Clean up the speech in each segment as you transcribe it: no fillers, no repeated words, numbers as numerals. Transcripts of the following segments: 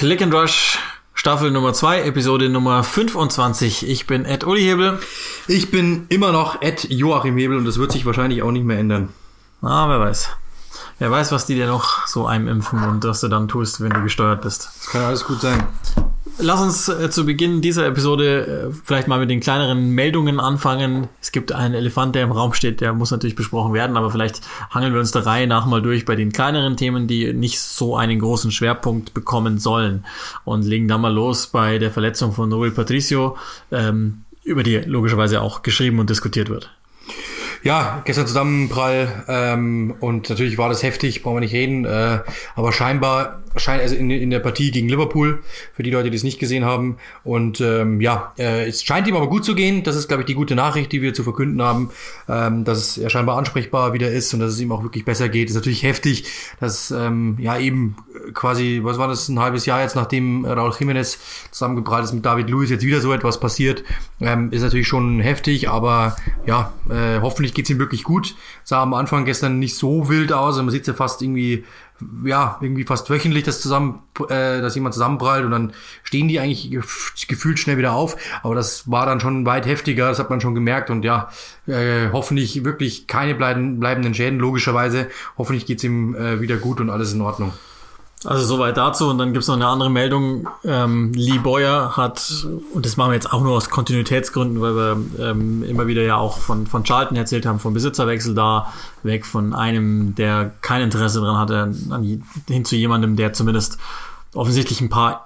Click and Rush, Staffel Nummer 2, Episode Nummer 25. Ich bin Ed Uli Hebel. Ich bin immer noch Ed Joachim Hebel und das wird sich wahrscheinlich auch nicht mehr ändern. Wer weiß. Wer weiß, was die dir noch so eimimpfen und was du dann tust, wenn du gesteuert bist. Das kann alles gut sein. Lass uns zu Beginn dieser Episode vielleicht mal mit den kleineren Meldungen anfangen. Es gibt einen Elefant, der im Raum steht, der muss natürlich besprochen werden, aber vielleicht hangeln wir uns der Reihe nach mal durch bei den kleineren Themen, die nicht so einen großen Schwerpunkt bekommen sollen. Und legen dann mal los bei der Verletzung von Rui Patricio, über die logischerweise auch geschrieben und diskutiert wird. Ja, gestern Zusammenprall und natürlich war das heftig, brauchen wir nicht reden, aber also in der Partie gegen Liverpool, für die Leute, die es nicht gesehen haben. Und es scheint ihm aber gut zu gehen. Das ist, glaube ich, die gute Nachricht, die wir zu verkünden haben, dass er scheinbar ansprechbar wieder ist und dass es ihm auch wirklich besser geht. Ist natürlich heftig, dass eben quasi, was war das, ein halbes Jahr jetzt, nachdem Raúl Jiménez zusammengeprallt ist mit David Luiz, jetzt wieder so etwas passiert. Ist natürlich schon heftig, aber hoffentlich geht's ihm wirklich gut. Sah am Anfang gestern nicht so wild aus, man sieht ja fast irgendwie fast wöchentlich, dass jemand zusammenprallt und dann stehen die eigentlich gefühlt schnell wieder auf, aber das war dann schon weit heftiger, das hat man schon gemerkt und hoffentlich wirklich keine bleibenden Schäden, logischerweise, hoffentlich geht's ihm wieder gut und alles in Ordnung. Also soweit dazu und dann gibt's noch eine andere Meldung. Lee Bowyer hat, und das machen wir jetzt auch nur aus Kontinuitätsgründen, weil wir immer wieder ja auch von Charlton erzählt haben, vom Besitzerwechsel da, weg von einem, der kein Interesse daran hatte, hin zu jemandem, der zumindest offensichtlich ein paar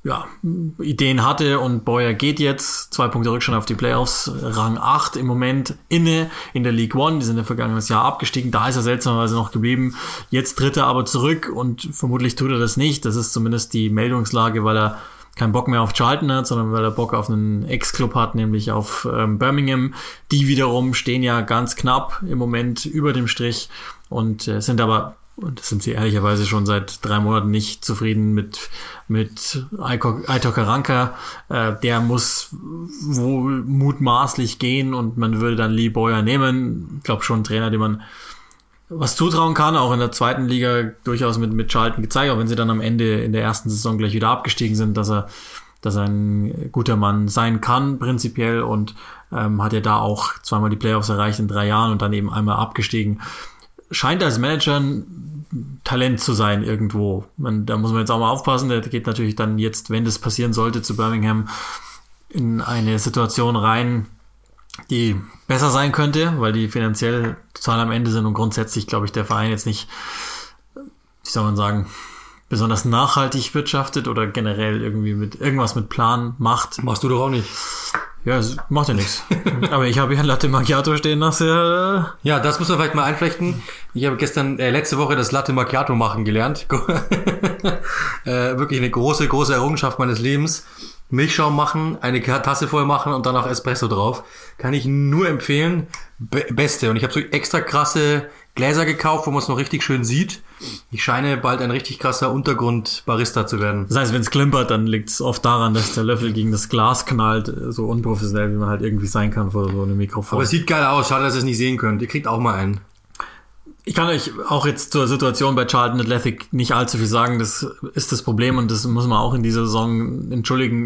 Ideen hatte, und Bowyer geht jetzt 2 Punkte Rückstand auf die Playoffs, Rang 8 im Moment inne in der League One, die sind im vergangenen Jahr abgestiegen, da ist er seltsamerweise noch geblieben, jetzt tritt er aber zurück und vermutlich tut er das nicht, das ist zumindest die Meldungslage, weil er keinen Bock mehr auf Charlton hat, sondern weil er Bock auf einen Ex-Club hat, nämlich auf Birmingham. Die wiederum stehen ja ganz knapp im Moment über dem Strich und sind aber, und das sind sie ehrlicherweise schon seit 3 Monaten nicht zufrieden mit Aitor Karanka. Der muss wohl mutmaßlich gehen und man würde dann Lee Bowyer nehmen. Ich glaube schon ein Trainer, dem man was zutrauen kann, auch in der zweiten Liga durchaus mit Charlton gezeigt, auch wenn sie dann am Ende in der ersten Saison gleich wieder abgestiegen sind, dass er ein guter Mann sein kann, prinzipiell, und hat ja da auch 2-mal die Playoffs erreicht in 3 Jahren und dann eben einmal abgestiegen. Scheint als Manager ein Talent zu sein irgendwo. Da muss man jetzt auch mal aufpassen. Der geht natürlich dann jetzt, wenn das passieren sollte, zu Birmingham in eine Situation rein, die besser sein könnte, weil die finanziell total am Ende sind und grundsätzlich, glaube ich, der Verein jetzt nicht, wie soll man sagen, besonders nachhaltig wirtschaftet oder generell irgendwie irgendwas mit Plan macht. Machst du doch auch nicht. Ja, es macht ja nichts. Aber ich habe hier ein Latte Macchiato stehen lassen. Ja, das muss man vielleicht mal einflechten. Ich habe letzte Woche das Latte Macchiato machen gelernt. Wirklich eine große, große Errungenschaft meines Lebens. Milchschaum machen, eine Tasse voll machen und dann auch Espresso drauf. Kann ich nur empfehlen. Beste. Und ich habe so extra krasse Gläser gekauft, wo man es noch richtig schön sieht. Ich scheine bald ein richtig krasser Untergrund-Barista zu werden. Das heißt, wenn es klimpert, dann liegt es oft daran, dass der Löffel gegen das Glas knallt, so unprofessionell, wie man halt irgendwie sein kann vor so einem Mikrofon. Aber es sieht geil aus, schade, dass ihr es nicht sehen könnt. Ihr kriegt auch mal einen. Ich kann euch auch jetzt zur Situation bei Charlton Athletic nicht allzu viel sagen. Das ist das Problem und das muss man auch in dieser Saison entschuldigen.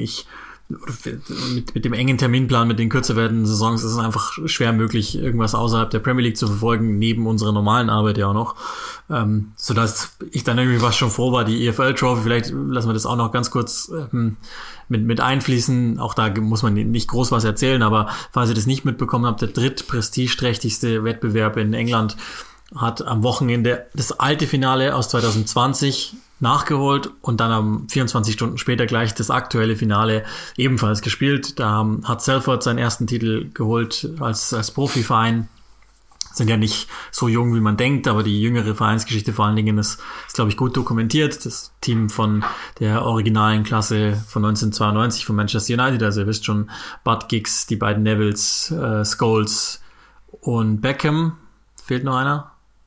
Mit dem engen Terminplan, mit den kürzer werdenden Saisons ist es einfach schwer möglich, irgendwas außerhalb der Premier League zu verfolgen, neben unserer normalen Arbeit ja auch noch. Sodass ich dann irgendwie fast schon froh war, die EFL Trophy, vielleicht lassen wir das auch noch ganz kurz mit einfließen. Auch da muss man nicht groß was erzählen, aber falls ihr das nicht mitbekommen habt, der drittprestigeträchtigste Wettbewerb in England hat am Wochenende das alte Finale aus 2020 nachgeholt und dann 24 Stunden später gleich das aktuelle Finale ebenfalls gespielt. Da hat Salford seinen ersten Titel geholt als Profiverein. Sind ja nicht so jung, wie man denkt, aber die jüngere Vereinsgeschichte vor allen Dingen ist glaube ich, gut dokumentiert. Das Team von der originalen Klasse von 1992 von Manchester United, also ihr wisst schon, Bud Giggs, die beiden Nevilles, Scholes und Beckham. Fehlt noch einer?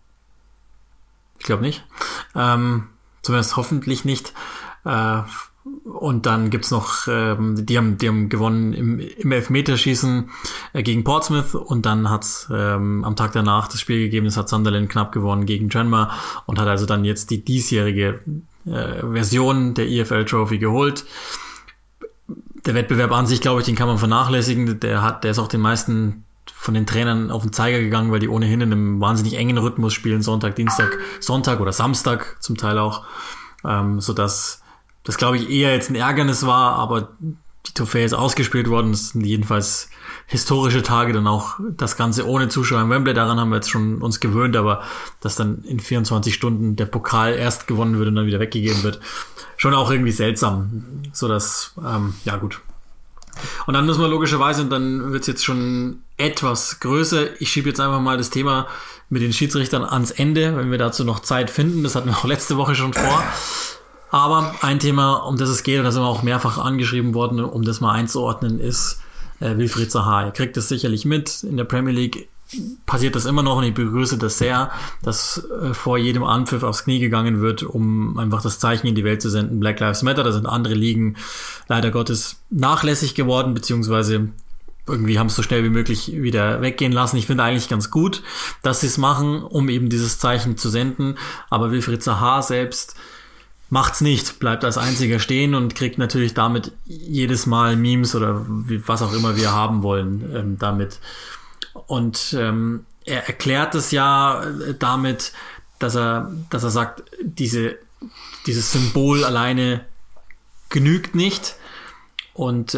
Ich glaube nicht. Zumindest hoffentlich nicht. Und dann gibt's noch, die haben gewonnen im Elfmeterschießen gegen Portsmouth und dann hat's am Tag danach das Spiel gegeben, das hat Sunderland knapp gewonnen gegen Tranmere und hat also dann jetzt die diesjährige Version der EFL Trophy geholt. Der Wettbewerb an sich, glaube ich, den kann man vernachlässigen. Der ist auch den meisten von den Trainern auf den Zeiger gegangen, weil die ohnehin in einem wahnsinnig engen Rhythmus spielen, Sonntag, Dienstag, Sonntag oder Samstag zum Teil auch, sodass das, glaube ich, eher jetzt ein Ärgernis war, aber die Trophäe ist ausgespielt worden. Das sind jedenfalls historische Tage, dann auch das Ganze ohne Zuschauer im Wembley. Daran haben wir jetzt schon uns gewöhnt, aber dass dann in 24 Stunden der Pokal erst gewonnen wird und dann wieder weggegeben wird, schon auch irgendwie seltsam, sodass, ja gut. Und dann müssen wir logischerweise, und dann wird's jetzt schon etwas größer, ich schiebe jetzt einfach mal das Thema mit den Schiedsrichtern ans Ende, wenn wir dazu noch Zeit finden. Das hatten wir auch letzte Woche schon vor. Aber ein Thema, um das es geht, und da sind wir auch mehrfach angeschrieben worden, um das mal einzuordnen, ist Wilfried Zaha. Ihr kriegt das sicherlich mit. In der Premier League passiert das immer noch, und ich begrüße das sehr, dass vor jedem Anpfiff aufs Knie gegangen wird, um einfach das Zeichen in die Welt zu senden. Black Lives Matter, da sind andere Ligen leider Gottes nachlässig geworden, beziehungsweise irgendwie haben es so schnell wie möglich wieder weggehen lassen. Ich finde eigentlich ganz gut, dass sie es machen, um eben dieses Zeichen zu senden. Aber Wilfried Zaha selbst macht's nicht, bleibt als einziger stehen und kriegt natürlich damit jedes Mal Memes oder was auch immer wir haben wollen damit. Und er erklärt es ja damit, dass er sagt, dieses Symbol alleine genügt nicht. Und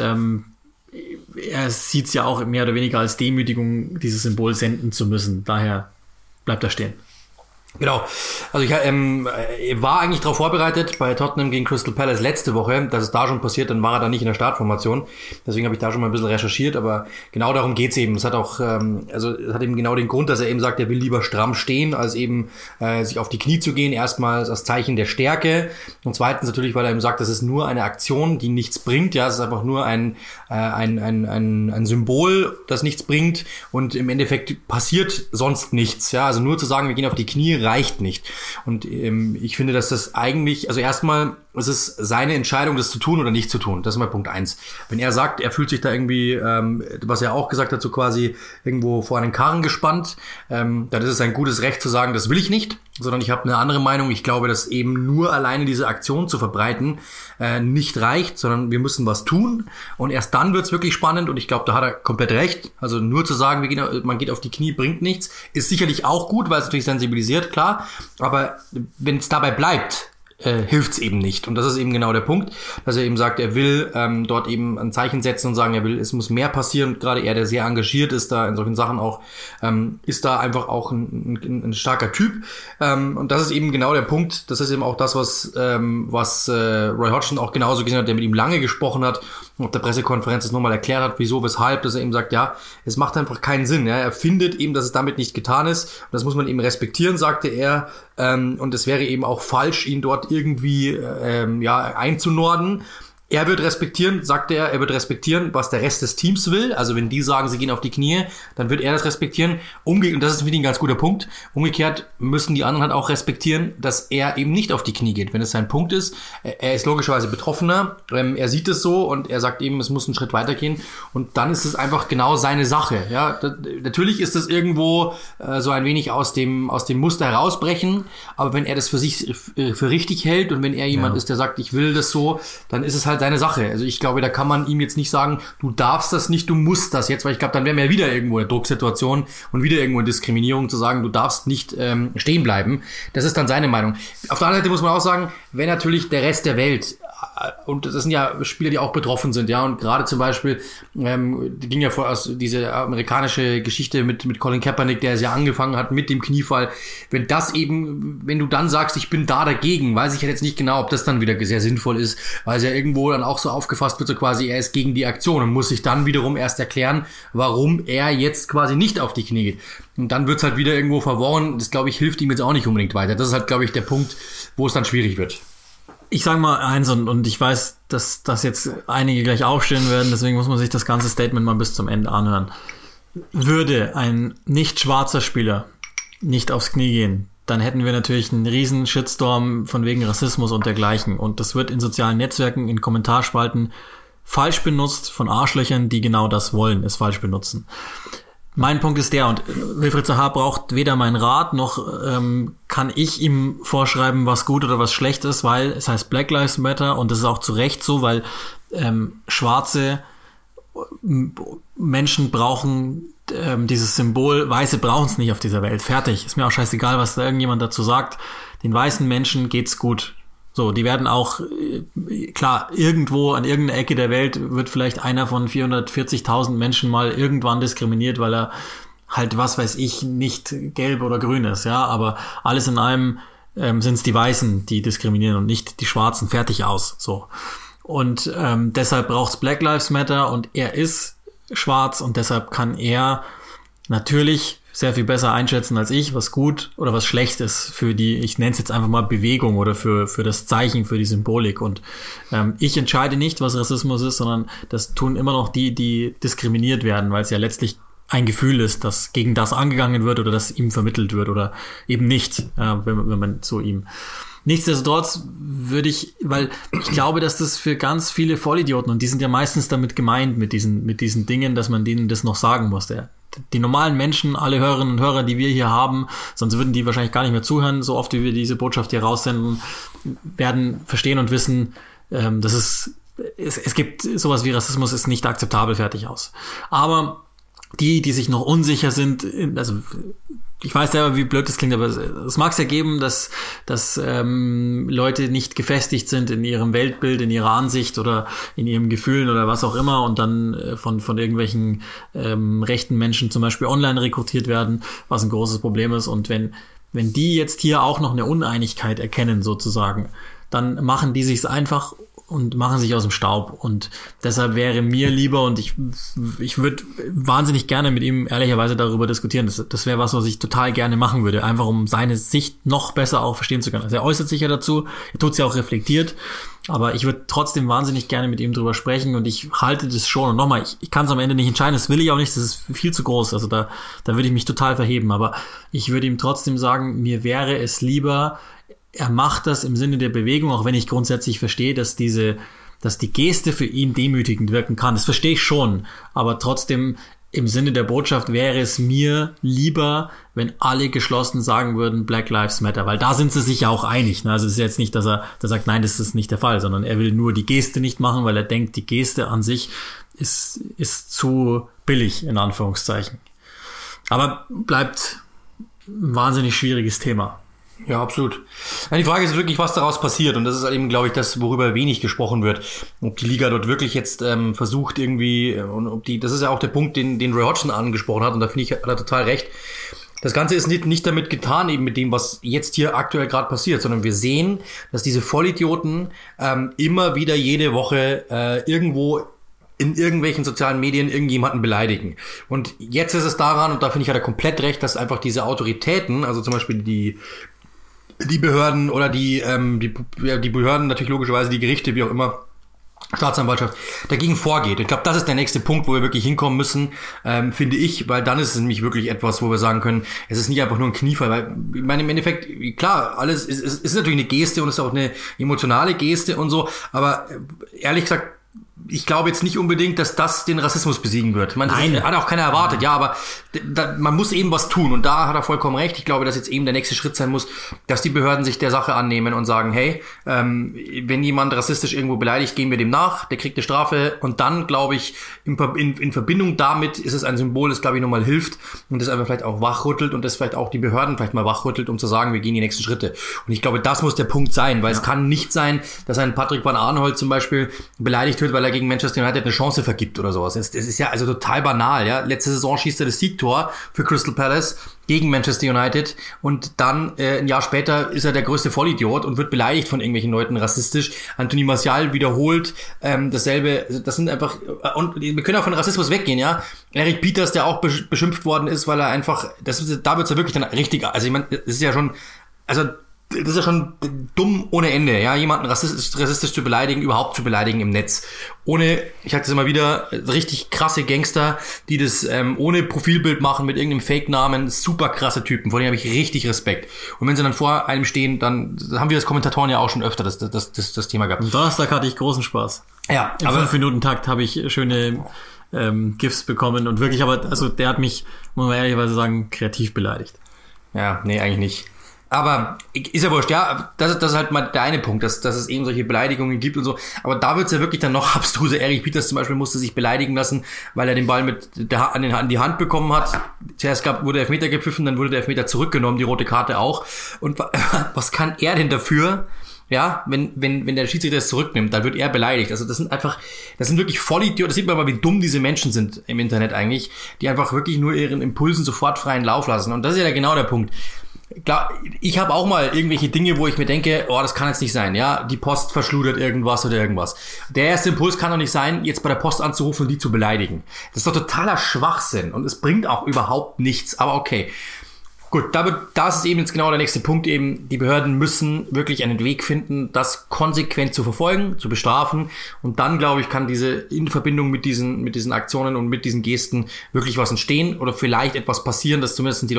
er sieht es ja auch mehr oder weniger als Demütigung, dieses Symbol senden zu müssen. Daher bleibt er stehen. Genau. Also ich war eigentlich darauf vorbereitet bei Tottenham gegen Crystal Palace letzte Woche, dass es da schon passiert, dann war er da nicht in der Startformation. Deswegen habe ich da schon mal ein bisschen recherchiert, aber genau darum geht's eben. Es hat auch, es hat eben genau den Grund, dass er eben sagt, er will lieber stramm stehen, als eben sich auf die Knie zu gehen. Erstmal als Zeichen der Stärke und zweitens natürlich, weil er eben sagt, das ist nur eine Aktion, die nichts bringt. Ja, es ist einfach nur ein Symbol, das nichts bringt und im Endeffekt passiert sonst nichts. Ja, also nur zu sagen, wir gehen auf die Knie, reicht nicht. Und ich finde, dass das eigentlich, also erstmal, es ist seine Entscheidung, das zu tun oder nicht zu tun. Das ist mal Punkt 1. Wenn er sagt, er fühlt sich da irgendwie, was er auch gesagt hat, so quasi irgendwo vor einen Karren gespannt, dann ist es ein gutes Recht zu sagen, das will ich nicht, sondern ich habe eine andere Meinung. Ich glaube, dass eben nur alleine diese Aktion zu verbreiten nicht reicht, sondern wir müssen was tun und erst dann wird's wirklich spannend und ich glaube, da hat er komplett recht. Also nur zu sagen, man geht auf die Knie, bringt nichts, ist sicherlich auch gut, weil es natürlich sensibilisiert, klar, aber wenn es dabei bleibt, hilft's eben nicht. Und das ist eben genau der Punkt, dass er eben sagt, er will dort eben ein Zeichen setzen und sagen, er will, es muss mehr passieren. Und gerade er, der sehr engagiert ist, da in solchen Sachen auch, ist da einfach auch ein starker Typ. Und das ist eben genau der Punkt. Das ist eben auch das, was Roy Hodgson auch genauso gesehen hat, der mit ihm lange gesprochen hat und auf der Pressekonferenz das nochmal erklärt hat, wieso, weshalb, dass er eben sagt, ja, es macht einfach keinen Sinn. Ja? Er findet eben, dass es damit nicht getan ist. Und das muss man eben respektieren, sagte er. Und es wäre eben auch falsch, ihn dort irgendwie einzunorden. Er wird respektieren, sagte er wird respektieren, was der Rest des Teams will. Also wenn die sagen, sie gehen auf die Knie, dann wird er das respektieren. Und das ist, finde ich, ein ganz guter Punkt. Umgekehrt müssen die anderen halt auch respektieren, dass er eben nicht auf die Knie geht, wenn es sein Punkt ist. Er ist logischerweise Betroffener, er sieht es so und er sagt eben, es muss einen Schritt weitergehen. Und dann ist es einfach genau seine Sache. Ja, natürlich ist es irgendwo so ein wenig aus dem Muster herausbrechen, aber wenn er das für sich für richtig hält und wenn er jemand ist, der sagt, ich will das so, dann ist es halt seine Sache. Also ich glaube, da kann man ihm jetzt nicht sagen, du darfst das nicht, du musst das jetzt, weil ich glaube, dann wären wir wieder irgendwo in der Drucksituation und wieder irgendwo in Diskriminierung zu sagen, du darfst nicht stehen bleiben. Das ist dann seine Meinung. Auf der anderen Seite muss man auch sagen, wenn natürlich der Rest der Welt, und das sind ja Spieler, die auch betroffen sind, ja, und gerade zum Beispiel, ging ja vor aus diese amerikanische Geschichte mit Colin Kaepernick, der es ja angefangen hat mit dem Kniefall, wenn du dann sagst, ich bin da dagegen, weiß ich jetzt nicht genau, ob das dann wieder sehr sinnvoll ist, weil es ja irgendwo dann auch so aufgefasst wird, so quasi, er ist gegen die Aktion und muss sich dann wiederum erst erklären, warum er jetzt quasi nicht auf die Knie geht. Und dann wird's halt wieder irgendwo verworren, das, glaube ich, hilft ihm jetzt auch nicht unbedingt weiter. Das ist halt, glaube ich, der Punkt, wo es dann schwierig wird. Ich sage mal eins und ich weiß, dass das jetzt einige gleich aufstehen werden, deswegen muss man sich das ganze Statement mal bis zum Ende anhören. Würde ein nicht schwarzer Spieler nicht aufs Knie gehen, dann hätten wir natürlich einen riesen Shitstorm von wegen Rassismus und dergleichen. Und das wird in sozialen Netzwerken, in Kommentarspalten falsch benutzt von Arschlöchern, die genau das wollen, es falsch benutzen. Mein Punkt ist der, und Wilfried Zaha braucht weder meinen Rat, noch kann ich ihm vorschreiben, was gut oder was schlecht ist, weil es heißt Black Lives Matter und das ist auch zu Recht so, weil schwarze Menschen brauchen dieses Symbol, Weiße brauchen es nicht auf dieser Welt. Fertig. Ist mir auch scheißegal, was da irgendjemand dazu sagt. Den weißen Menschen geht's gut. So, die werden auch, klar, irgendwo an irgendeiner Ecke der Welt wird vielleicht einer von 440.000 Menschen mal irgendwann diskriminiert, weil er halt, was weiß ich, nicht gelb oder grün ist, ja, aber alles in allem sind es die Weißen, die diskriminieren und nicht die Schwarzen. Fertig aus, so. Und deshalb braucht's Black Lives Matter und er ist schwarz und deshalb kann er natürlich sehr viel besser einschätzen als ich, was gut oder was schlecht ist für die, ich nenne es jetzt einfach mal Bewegung oder für das Zeichen, für die Symbolik. Und ich entscheide nicht, was Rassismus ist, sondern das tun immer noch die diskriminiert werden, weil es ja letztlich ein Gefühl ist, dass gegen das angegangen wird oder das ihm vermittelt wird oder eben nicht, wenn man so ihm... Nichtsdestotrotz würde ich, weil ich glaube, dass das für ganz viele Vollidioten, und die sind ja meistens damit gemeint, mit diesen Dingen, dass man denen das noch sagen muss. Die normalen Menschen, alle Hörerinnen und Hörer, die wir hier haben, sonst würden die wahrscheinlich gar nicht mehr zuhören, so oft wie wir diese Botschaft hier raussenden, werden verstehen und wissen, dass es gibt sowas wie Rassismus, ist nicht akzeptabel, fertig aus. Aber die sich noch unsicher sind, also ich weiß selber, wie blöd das klingt, aber es mag es ja geben, dass Leute nicht gefestigt sind in ihrem Weltbild, in ihrer Ansicht oder in ihren Gefühlen oder was auch immer und dann von irgendwelchen rechten Menschen zum Beispiel online rekrutiert werden, was ein großes Problem ist. Und wenn die jetzt hier auch noch eine Uneinigkeit erkennen sozusagen, dann machen die sich's einfach und machen sich aus dem Staub. Und deshalb wäre mir lieber, und ich würde wahnsinnig gerne mit ihm ehrlicherweise darüber diskutieren. Das wäre was ich total gerne machen würde, einfach um seine Sicht noch besser auch verstehen zu können. Also er äußert sich ja dazu, er tut es ja auch reflektiert, aber ich würde trotzdem wahnsinnig gerne mit ihm drüber sprechen und ich halte das schon. Und nochmal, ich kann es am Ende nicht entscheiden, das will ich auch nicht, das ist viel zu groß. Also da würde ich mich total verheben, aber ich würde ihm trotzdem sagen, mir wäre es lieber, er macht das im Sinne der Bewegung, auch wenn ich grundsätzlich verstehe, dass die Geste für ihn demütigend wirken kann. Das verstehe ich schon, aber trotzdem im Sinne der Botschaft wäre es mir lieber, wenn alle geschlossen sagen würden, Black Lives Matter, weil da sind sie sich ja auch einig. Ne? Also es ist jetzt nicht, dass er sagt, nein, das ist nicht der Fall, sondern er will nur die Geste nicht machen, weil er denkt, die Geste an sich ist zu billig, in Anführungszeichen. Aber bleibt ein wahnsinnig schwieriges Thema. Ja, absolut. Die Frage ist wirklich, was daraus passiert. Und das ist eben, glaube ich, das, worüber wenig gesprochen wird. Ob die Liga dort wirklich jetzt versucht irgendwie, und ob das ist ja auch der Punkt, den Roy Hodgson angesprochen hat. Und da finde ich, hat er total recht. Das Ganze ist nicht damit getan, eben mit dem, was jetzt hier aktuell gerade passiert, sondern wir sehen, dass diese Vollidioten immer wieder jede Woche irgendwo in irgendwelchen sozialen Medien irgendjemanden beleidigen. Und jetzt ist es daran, und da finde ich, hat er komplett recht, dass einfach diese Autoritäten, also zum Beispiel die Behörden oder die Behörden, natürlich logischerweise die Gerichte, wie auch immer, Staatsanwaltschaft, dagegen vorgeht. Ich glaube, das ist der nächste Punkt, wo wir wirklich hinkommen müssen, finde ich, weil dann ist es nämlich wirklich etwas, wo wir sagen können, es ist nicht einfach nur ein Kniefall, weil, ich meine, im Endeffekt, klar, alles ist natürlich eine Geste und ist auch eine emotionale Geste und so, aber ehrlich gesagt, ich glaube jetzt nicht unbedingt, dass das den Rassismus besiegen wird. Ich meine, das hat auch keiner erwartet, ja, aber man muss eben was tun und da hat er vollkommen recht. Ich glaube, dass jetzt eben der nächste Schritt sein muss, dass die Behörden sich der Sache annehmen und sagen, hey, wenn jemand rassistisch irgendwo beleidigt, gehen wir dem nach, der kriegt eine Strafe und dann, glaube ich, in Verbindung damit ist es ein Symbol, das, glaube ich, nochmal hilft und das einfach vielleicht auch wachrüttelt und das vielleicht auch die Behörden vielleicht mal wachrüttelt, um zu sagen, wir gehen die nächsten Schritte. Und ich glaube, das muss der Punkt sein, weil es kann nicht sein, dass ein Patrick van Aanholt zum Beispiel beleidigt wird, weil er gegen Manchester United eine Chance vergibt oder sowas. Das ist ja also total banal, ja. Letzte Saison schießt er das Siegtor für Crystal Palace gegen Manchester United und dann ein Jahr später ist er der größte Vollidiot und wird beleidigt von irgendwelchen Leuten rassistisch. Anthony Martial wiederholt dasselbe. Also das sind einfach, und wir können auch von Rassismus weggehen, ja. Eric Pieters, der auch beschimpft worden ist, weil er einfach, da wird's ja wirklich dann richtig, also ich meine, das ist ja schon, also das ist ja schon dumm ohne Ende, ja, jemanden rassistisch zu beleidigen, überhaupt zu beleidigen im Netz. Ich hatte es immer wieder, richtig krasse Gangster, die das ohne Profilbild machen, mit irgendeinem Fake-Namen, super krasse Typen, vor denen habe ich richtig Respekt. Und wenn sie dann vor einem stehen, dann haben wir als Kommentatoren ja auch schon öfter das Thema gehabt. Am Donnerstag hatte ich großen Spaß. Ja, im 5-Minuten-Takt habe ich schöne GIFs bekommen und wirklich, aber also der hat mich, muss man ehrlicherweise sagen, kreativ beleidigt. Ja, nee, eigentlich nicht. Aber ist ja wurscht, ja, das ist halt mal der eine Punkt, dass es eben solche Beleidigungen gibt und so. Aber da wird's ja wirklich dann noch abstruser. Erich Pieters zum Beispiel musste sich beleidigen lassen, weil er den Ball an die Hand bekommen hat. Zuerst wurde der Elfmeter gepfiffen, dann wurde der Elfmeter zurückgenommen, die rote Karte auch. Und was kann er denn dafür? Ja, wenn der Schiedsrichter es zurücknimmt, dann wird er beleidigt. Also das sind wirklich Vollidioten. Das sieht man mal, wie dumm diese Menschen sind im Internet eigentlich, die einfach wirklich nur ihren Impulsen sofort freien Lauf lassen. Und das ist ja genau der Punkt. Klar, ich habe auch mal irgendwelche Dinge, wo ich mir denke, oh, das kann jetzt nicht sein, ja, die Post verschludert irgendwas oder irgendwas. Der erste Impuls kann doch nicht sein, jetzt bei der Post anzurufen und die zu beleidigen. Das ist doch totaler Schwachsinn und es bringt auch überhaupt nichts, aber okay. Gut, da ist eben jetzt genau der nächste Punkt eben, die Behörden müssen wirklich einen Weg finden, das konsequent zu verfolgen, zu bestrafen und dann, glaube ich, kann in Verbindung mit diesen Aktionen und mit diesen Gesten wirklich was entstehen oder vielleicht etwas passieren, dass zumindest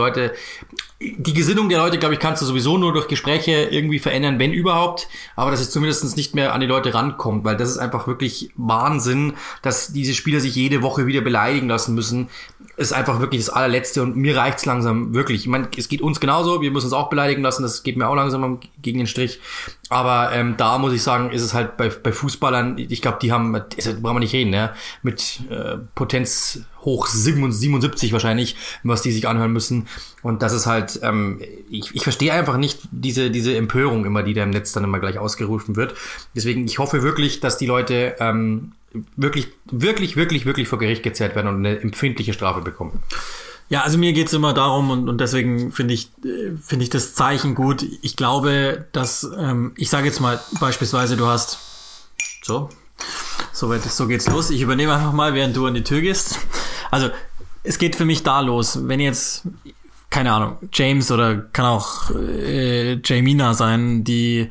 die Gesinnung der Leute, glaube ich, kannst du sowieso nur durch Gespräche irgendwie verändern, wenn überhaupt, aber dass es zumindest nicht mehr an die Leute rankommt, weil das ist einfach wirklich Wahnsinn, dass diese Spieler sich jede Woche wieder beleidigen lassen müssen, ist einfach wirklich das allerletzte und mir reicht's langsam wirklich. Ich meine, es geht uns genauso, wir müssen uns auch beleidigen lassen, das geht mir auch langsam gegen den Strich, aber da muss ich sagen, ist es halt bei Fußballern, ich glaube, die haben, also brauchen wir nicht reden, ja, mit Potenz hoch 77 wahrscheinlich, was die sich anhören müssen und das ist halt, ich verstehe einfach nicht diese Empörung immer, die da im Netz dann immer gleich ausgerufen wird, deswegen ich hoffe wirklich, dass die Leute wirklich vor Gericht gezerrt werden und eine empfindliche Strafe bekommen. Ja, also mir geht's immer darum und deswegen finde ich das Zeichen gut. Ich glaube, dass, ich sage jetzt mal beispielsweise, du hast so geht's los. Ich übernehme einfach mal, während du an die Tür gehst. Also es geht für mich da los, wenn jetzt, keine Ahnung, James oder kann auch Jamina sein, die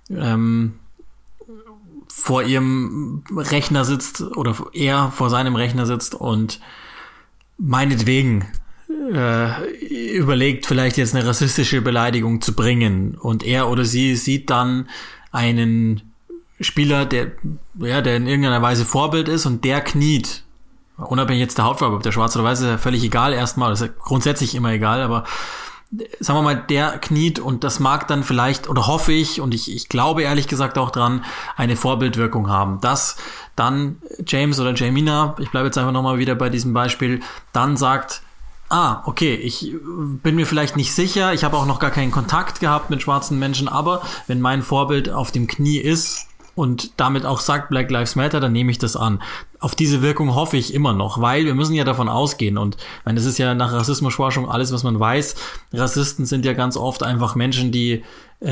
vor ihrem Rechner sitzt oder er vor seinem Rechner sitzt und meinetwegen überlegt, vielleicht jetzt eine rassistische Beleidigung zu bringen und er oder sie sieht dann einen Spieler, der in irgendeiner Weise Vorbild ist und der kniet, unabhängig jetzt der Hautfarbe, ob der schwarz oder weiß, ist ja völlig egal erstmal, das ist ja grundsätzlich immer egal, aber sagen wir mal, der kniet und das mag dann vielleicht, oder hoffe ich, und ich glaube ehrlich gesagt auch dran, eine Vorbildwirkung haben, dass dann James oder Jamina, ich bleibe jetzt einfach nochmal wieder bei diesem Beispiel, dann sagt, okay, ich bin mir vielleicht nicht sicher, ich habe auch noch gar keinen Kontakt gehabt mit schwarzen Menschen, aber wenn mein Vorbild auf dem Knie ist und damit auch sagt Black Lives Matter, dann nehme ich das an. Auf diese Wirkung hoffe ich immer noch, weil wir müssen ja davon ausgehen und das ist ja nach Rassismusforschung alles, was man weiß. Rassisten sind ja ganz oft einfach Menschen, die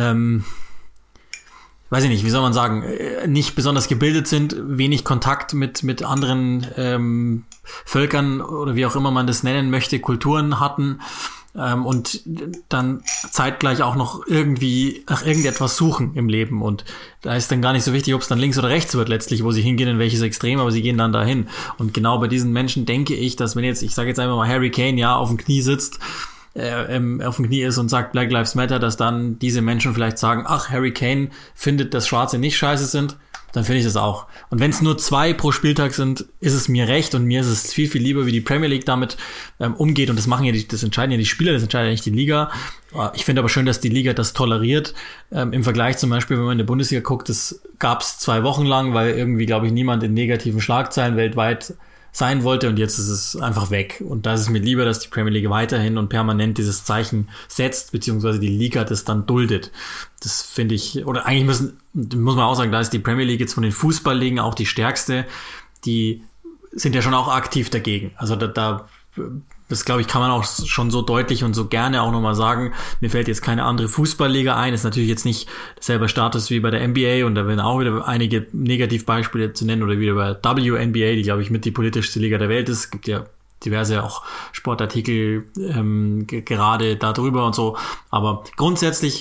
weiß ich nicht, wie soll man sagen, nicht besonders gebildet sind, wenig Kontakt mit anderen Völkern oder wie auch immer man das nennen möchte, Kulturen hatten und dann zeitgleich auch noch irgendwie nach irgendetwas suchen im Leben und da ist dann gar nicht so wichtig, ob es dann links oder rechts wird letztlich, wo sie hingehen, in welches Extrem, aber sie gehen dann dahin und genau bei diesen Menschen denke ich, dass wenn jetzt, ich sage jetzt einfach mal Harry Kane, auf dem Knie sitzt, auf dem Knie ist und sagt Black Lives Matter, dass dann diese Menschen vielleicht sagen, Harry Kane findet, dass Schwarze nicht scheiße sind, dann finde ich das auch. Und wenn es nur 2 pro Spieltag sind, ist es mir recht und mir ist es viel, viel lieber, wie die Premier League damit umgeht und das entscheiden ja die Spieler, das entscheidet ja nicht die Liga. Ich finde aber schön, dass die Liga das toleriert. Im Vergleich zum Beispiel, wenn man in der Bundesliga guckt, das gab es 2 Wochen lang, weil irgendwie, glaube ich, niemand in negativen Schlagzeilen weltweit sein wollte und jetzt ist es einfach weg. Und da ist es mir lieber, dass die Premier League weiterhin und permanent dieses Zeichen setzt, beziehungsweise die Liga das dann duldet. Das finde ich, oder eigentlich muss man auch sagen, da ist die Premier League jetzt von den Fußballligen auch die stärkste. Die sind ja schon auch aktiv dagegen. Also das glaube ich, kann man auch schon so deutlich und so gerne auch nochmal sagen. Mir fällt jetzt keine andere Fußballliga ein. Ist natürlich jetzt nicht selber Status wie bei der NBA und da werden auch wieder einige Negativbeispiele zu nennen oder wieder bei WNBA, die glaube ich mit die politischste Liga der Welt ist. Es gibt ja diverse auch Sportartikel gerade darüber und so. Aber grundsätzlich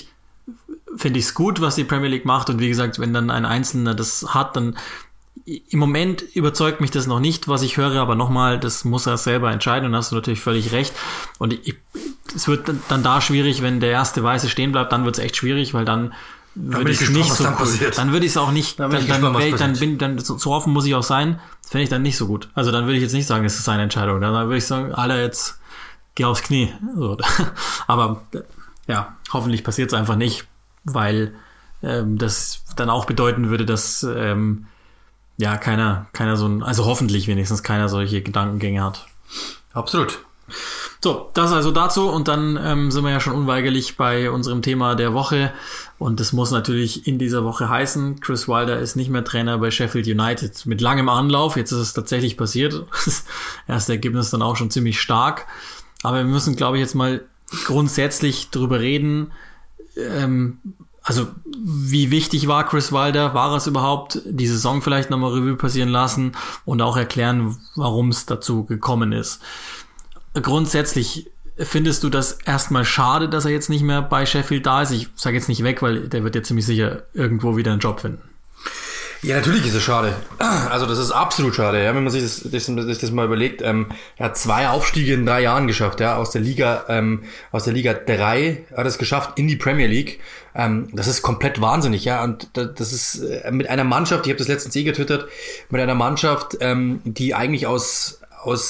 finde ich es gut, was die Premier League macht. Und wie gesagt, wenn dann ein Einzelner das hat, dann im Moment überzeugt mich das noch nicht, was ich höre. Aber nochmal, das muss er selber entscheiden. Und da hast du natürlich völlig recht. Und es wird dann da schwierig, wenn der erste Weiße stehen bleibt. Dann wird es echt schwierig, weil dann würde ich es nicht so gut. Dann würde ich es auch nicht, dann so offen muss ich auch sein, das fände ich dann nicht so gut. Also dann würde ich jetzt nicht sagen, das ist seine Entscheidung. Dann würde ich sagen, Alter, jetzt geh aufs Knie. So. Aber ja, hoffentlich passiert es einfach nicht, weil das dann auch bedeuten würde, dass keiner also hoffentlich wenigstens keiner solche Gedankengänge hat. Absolut. So, das also dazu und dann sind wir ja schon unweigerlich bei unserem Thema der Woche und das muss natürlich in dieser Woche heißen, Chris Wilder ist nicht mehr Trainer bei Sheffield United. Mit langem Anlauf, jetzt ist es tatsächlich passiert, das erste Ergebnis dann auch schon ziemlich stark, aber wir müssen, glaube ich, jetzt mal grundsätzlich drüber reden, also wie wichtig war Chris Wilder, war es überhaupt, die Saison vielleicht nochmal Revue passieren lassen und auch erklären, warum es dazu gekommen ist. Grundsätzlich findest du das erstmal schade, dass er jetzt nicht mehr bei Sheffield da ist? Ich sage jetzt nicht weg, weil der wird ja ziemlich sicher irgendwo wieder einen Job finden. Ja, natürlich ist es schade. Also das ist absolut schade, ja, wenn man sich das mal überlegt. Er hat 2 Aufstiege in 3 Jahren geschafft, ja, aus der Liga 3 hat er es geschafft in die Premier League. Das ist komplett wahnsinnig, ja, und das ist mit einer Mannschaft, ich habe das letztens getwittert, mit einer Mannschaft, die eigentlich aus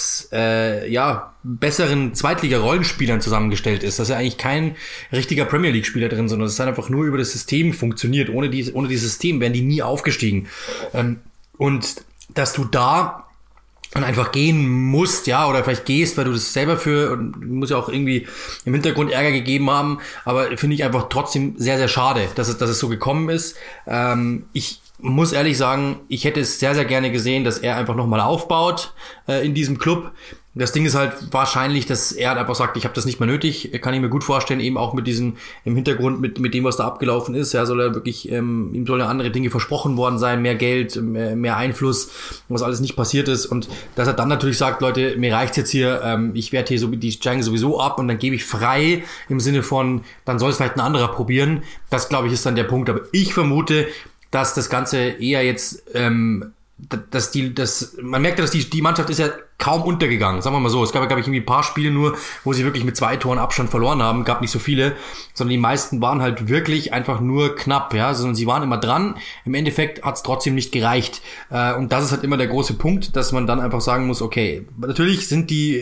besseren Zweitliga-Rollenspielern zusammengestellt ist. Da ist ja eigentlich kein richtiger Premier League-Spieler drin, sondern es ist einfach nur über das System funktioniert. Ohne dieses System wären die nie aufgestiegen. Und dass du da dann einfach gehen musst, ja, oder vielleicht gehst, weil du das selber muss ja auch irgendwie im Hintergrund Ärger gegeben haben, aber finde ich einfach trotzdem sehr, sehr schade, dass es so gekommen ist. Ich muss ehrlich sagen, ich hätte es sehr, sehr gerne gesehen, dass er einfach nochmal aufbaut in diesem Club. Das Ding ist halt wahrscheinlich, dass er halt einfach sagt, ich habe das nicht mehr nötig, kann ich mir gut vorstellen, eben auch mit diesem im Hintergrund, mit dem, was da abgelaufen ist. Ja, soll er wirklich, ihm sollen ja andere Dinge versprochen worden sein, mehr Geld, mehr Einfluss, was alles nicht passiert ist. Und dass er dann natürlich sagt, Leute, mir reicht's jetzt hier, ich werde hier die steigen sowieso ab und dann gebe ich frei im Sinne von, dann soll es vielleicht ein anderer probieren. Das, glaube ich, ist dann der Punkt. Aber ich vermute, dass das Ganze eher jetzt, man merkt ja, dass die Mannschaft ist ja kaum untergegangen, sagen wir mal so. Es gab, glaube ich, irgendwie ein paar Spiele nur, wo sie wirklich mit 2 Toren Abstand verloren haben. Gab nicht so viele, sondern die meisten waren halt wirklich einfach nur knapp, ja, sondern sie waren immer dran. Im Endeffekt hat es trotzdem nicht gereicht. Und das ist halt immer der große Punkt, dass man dann einfach sagen muss, okay, natürlich sind die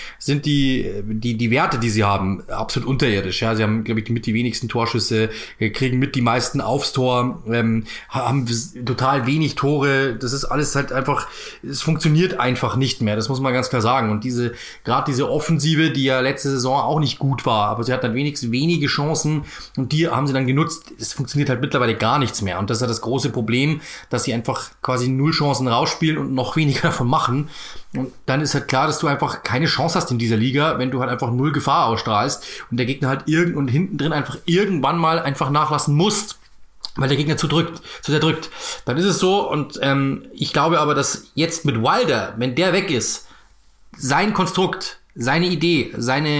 Werte, die sie haben, absolut unterirdisch. Ja, sie haben, glaube ich, mit die wenigsten Torschüsse, kriegen mit die meisten aufs Tor, haben total wenig Tore. Das ist alles halt einfach, es funktioniert einfach nicht mehr. Das muss man ganz klar sagen. Und gerade diese Offensive, die ja letzte Saison auch nicht gut war, aber sie hat dann wenigstens wenige Chancen und die haben sie dann genutzt. Es funktioniert halt mittlerweile gar nichts mehr. Und das ist ja das große Problem, dass sie einfach quasi 0 Chancen rausspielen und noch weniger davon machen. Und dann ist halt klar, dass du einfach keine Chance hast in dieser Liga, wenn du halt einfach 0 Gefahr ausstrahlst und der Gegner halt und hinten drin einfach irgendwann mal einfach nachlassen musst, weil der Gegner zu sehr drückt. Dann ist es so und ich glaube aber, dass jetzt mit Wilder, wenn der weg ist, sein Konstrukt, seine Idee,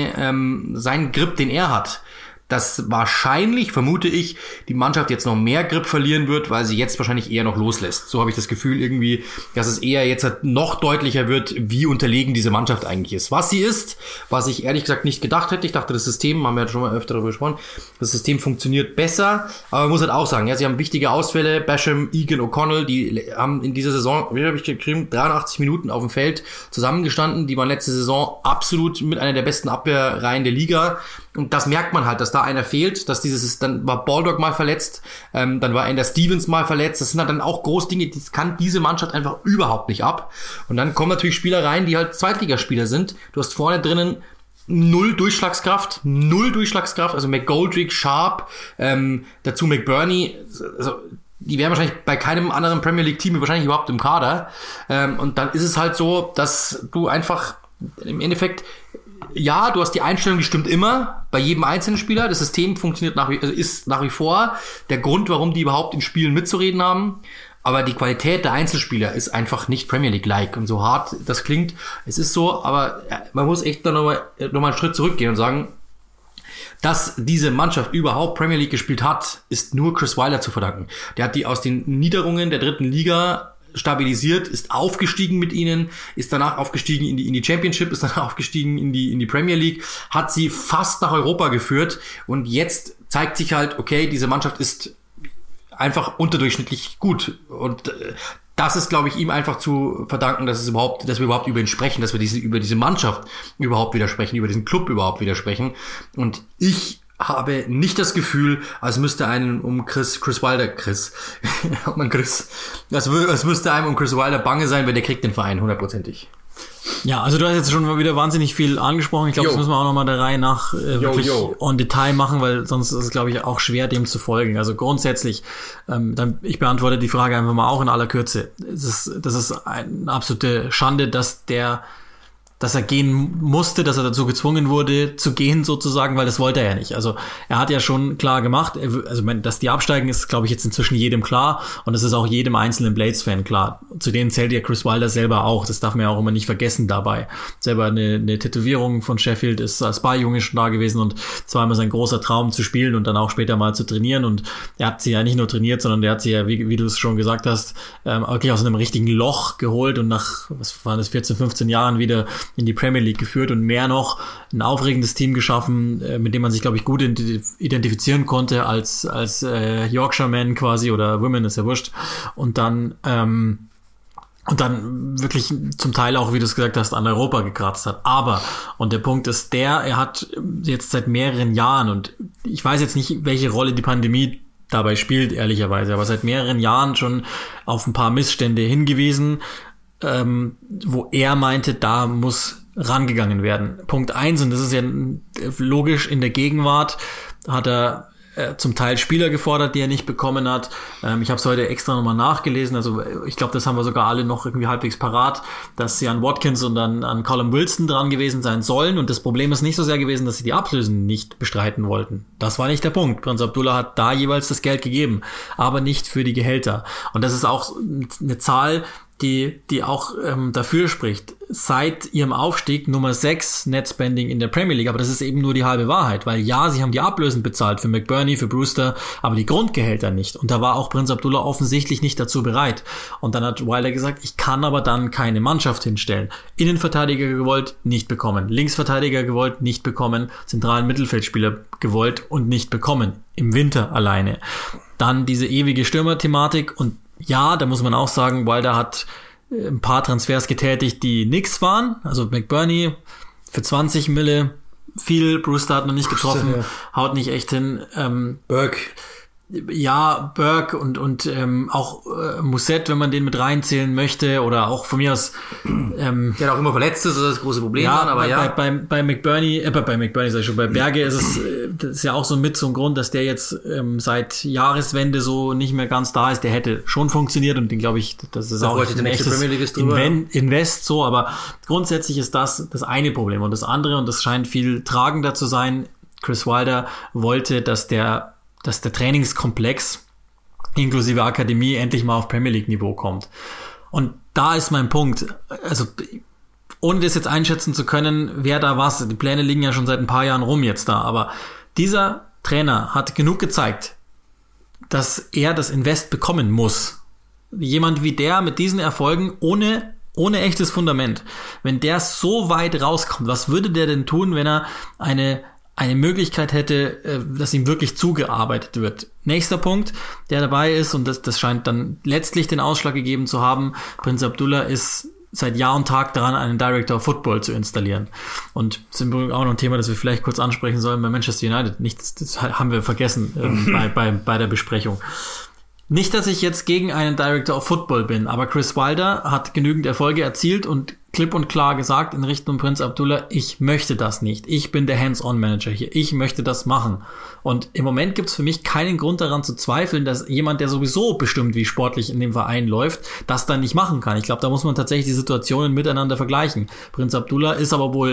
sein Grip, den er hat, dass wahrscheinlich, vermute ich, die Mannschaft jetzt noch mehr Grip verlieren wird, weil sie jetzt wahrscheinlich eher noch loslässt. So habe ich das Gefühl irgendwie, dass es eher jetzt noch deutlicher wird, wie unterlegen diese Mannschaft eigentlich ist. Was sie ist, was ich ehrlich gesagt nicht gedacht hätte. Ich dachte, das System, haben wir ja schon mal öfter darüber gesprochen, das System funktioniert besser, aber man muss halt auch sagen, ja, sie haben wichtige Ausfälle, Basham, Egan, O'Connell, die haben in dieser Saison, wie habe ich geschrieben, 83 Minuten auf dem Feld zusammengestanden, die waren letzte Saison absolut mit einer der besten Abwehrreihen der Liga. Und das merkt man halt, dass da einer fehlt, dass dann war Baldock mal verletzt, dann war Ender Stevens mal verletzt, das sind halt dann auch Großdinge, das kann diese Mannschaft einfach überhaupt nicht ab. Und dann kommen natürlich Spieler rein, die halt Zweitligaspieler sind. Du hast vorne drinnen null Durchschlagskraft, also McGoldrick, Sharp, dazu McBurney, also die wären wahrscheinlich bei keinem anderen Premier League Team wahrscheinlich überhaupt im Kader. Und dann ist es halt so, dass du einfach im Endeffekt, ja, du hast die Einstellung, die stimmt immer, bei jedem einzelnen Spieler. Das System funktioniert ist nach wie vor der Grund, warum die überhaupt in Spielen mitzureden haben. Aber die Qualität der Einzelspieler ist einfach nicht Premier League-like. Und so hart das klingt, es ist so, aber man muss echt dann nochmal einen Schritt zurückgehen und sagen, dass diese Mannschaft überhaupt Premier League gespielt hat, ist nur Chris Wilder zu verdanken. Der hat die aus den Niederungen der 3. Liga stabilisiert, ist aufgestiegen mit ihnen, ist danach aufgestiegen in die Championship, ist danach aufgestiegen in die Premier League, hat sie fast nach Europa geführt und jetzt zeigt sich halt, okay, diese Mannschaft ist einfach unterdurchschnittlich gut und das ist, glaube ich, ihm einfach zu verdanken, dass wir überhaupt über ihn sprechen, dass wir über diese Mannschaft überhaupt wieder sprechen, über diesen Club überhaupt wieder sprechen. Und ich habe nicht das Gefühl, als müsste einem um Chris Wilder bange sein, weil der kriegt den Verein 100%. Ja, also du hast jetzt schon wieder wahnsinnig viel angesprochen. Ich glaube, das müssen wir auch nochmal der Reihe nach wirklich en Detail machen, weil sonst ist es, glaube ich, auch schwer, dem zu folgen. Also grundsätzlich, ich beantworte die Frage einfach mal auch in aller Kürze. Das ist eine absolute Schande, dass er gehen musste, dass er dazu gezwungen wurde, zu gehen sozusagen, weil das wollte er ja nicht. Also er hat ja schon klar gemacht, dass die absteigen, ist, glaube ich, jetzt inzwischen jedem klar und es ist auch jedem einzelnen Blades-Fan klar. Zu denen zählt ja Chris Wilder selber auch, das darf man ja auch immer nicht vergessen dabei. Selber eine Tätowierung von Sheffield, ist als Barjunge schon da gewesen und es war immer sein großer Traum zu spielen und dann auch später mal zu trainieren und er hat sie ja nicht nur trainiert, sondern der hat sie ja, wie du es schon gesagt hast, wirklich aus einem richtigen Loch geholt und nach, 14, 15 Jahren wieder in die Premier League geführt und mehr noch ein aufregendes Team geschaffen, mit dem man sich, glaube ich, gut identifizieren konnte als Yorkshire Man quasi oder Women, ist ja wurscht. Und dann wirklich zum Teil auch, wie du es gesagt hast, an Europa gekratzt hat. Aber, und der Punkt ist er hat jetzt seit mehreren Jahren, und ich weiß jetzt nicht, welche Rolle die Pandemie dabei spielt, ehrlicherweise, aber seit mehreren Jahren schon auf ein paar Missstände hingewiesen, wo er meinte, da muss rangegangen werden. Punkt 1, und das ist ja logisch, in der Gegenwart hat er zum Teil Spieler gefordert, die er nicht bekommen hat. Ich habe es heute extra nochmal nachgelesen, also ich glaube, das haben wir sogar alle noch irgendwie halbwegs parat, dass sie an Watkins und an Callum Wilson dran gewesen sein sollen und das Problem ist nicht so sehr gewesen, dass sie die Ablösen nicht bestreiten wollten. Das war nicht der Punkt. Prince Abdullah hat da jeweils das Geld gegeben, aber nicht für die Gehälter. Und das ist auch eine Zahl, die auch dafür spricht. Seit ihrem Aufstieg Nummer 6 Net Spending in der Premier League, aber das ist eben nur die halbe Wahrheit, weil ja, sie haben die Ablösen bezahlt für McBurney, für Brewster, aber die Grundgehälter nicht. Und da war auch Prince Abdullah offensichtlich nicht dazu bereit. Und dann hat Wilder gesagt, ich kann aber dann keine Mannschaft hinstellen. Innenverteidiger gewollt, nicht bekommen. Linksverteidiger gewollt, nicht bekommen. Zentralen Mittelfeldspieler gewollt und nicht bekommen. Im Winter alleine. Dann diese ewige Stürmer-Thematik und ja, da muss man auch sagen, Wilder hat ein paar Transfers getätigt, die nix waren. Also McBurney für 20 Mille, viel. Brewster hat noch nicht getroffen, haut nicht echt hin. Burke und auch Musset, wenn man den mit reinzählen möchte, oder auch von mir aus der auch immer verletzt ist, das ist das große Problem. Ja, aber bei McBurney sag ich schon, bei Berge ist es das ist ja auch so ein Grund, dass der jetzt seit Jahreswende so nicht mehr ganz da ist. Der hätte schon funktioniert und den glaube ich, das ist auch ein echtes Invest so, aber grundsätzlich ist das eine Problem und das andere, und das scheint viel tragender zu sein, Chris Wilder wollte, dass der Trainingskomplex inklusive Akademie endlich mal auf Premier League Niveau kommt. Und da ist mein Punkt. Also, ohne das jetzt einschätzen zu können, wer da was, die Pläne liegen ja schon seit ein paar Jahren rum jetzt da, aber dieser Trainer hat genug gezeigt, dass er das Invest bekommen muss. Jemand wie der mit diesen Erfolgen ohne echtes Fundament, wenn der so weit rauskommt, was würde der denn tun, wenn er eine Möglichkeit hätte, dass ihm wirklich zugearbeitet wird. Nächster Punkt, der dabei ist, und das scheint dann letztlich den Ausschlag gegeben zu haben, Prince Abdullah ist seit Jahr und Tag daran, einen Director of Football zu installieren. Und das ist auch noch ein Thema, das wir vielleicht kurz ansprechen sollen bei Manchester United. Das haben wir vergessen bei der Besprechung. Nicht, dass ich jetzt gegen einen Director of Football bin, aber Chris Wilder hat genügend Erfolge erzielt und klipp und klar gesagt in Richtung Prince Abdullah, ich möchte das nicht. Ich bin der Hands-on-Manager hier. Ich möchte das machen. Und im Moment gibt es für mich keinen Grund daran zu zweifeln, dass jemand, der sowieso bestimmt, wie sportlich in dem Verein läuft, das dann nicht machen kann. Ich glaube, da muss man tatsächlich die Situationen miteinander vergleichen. Prince Abdullah ist aber wohl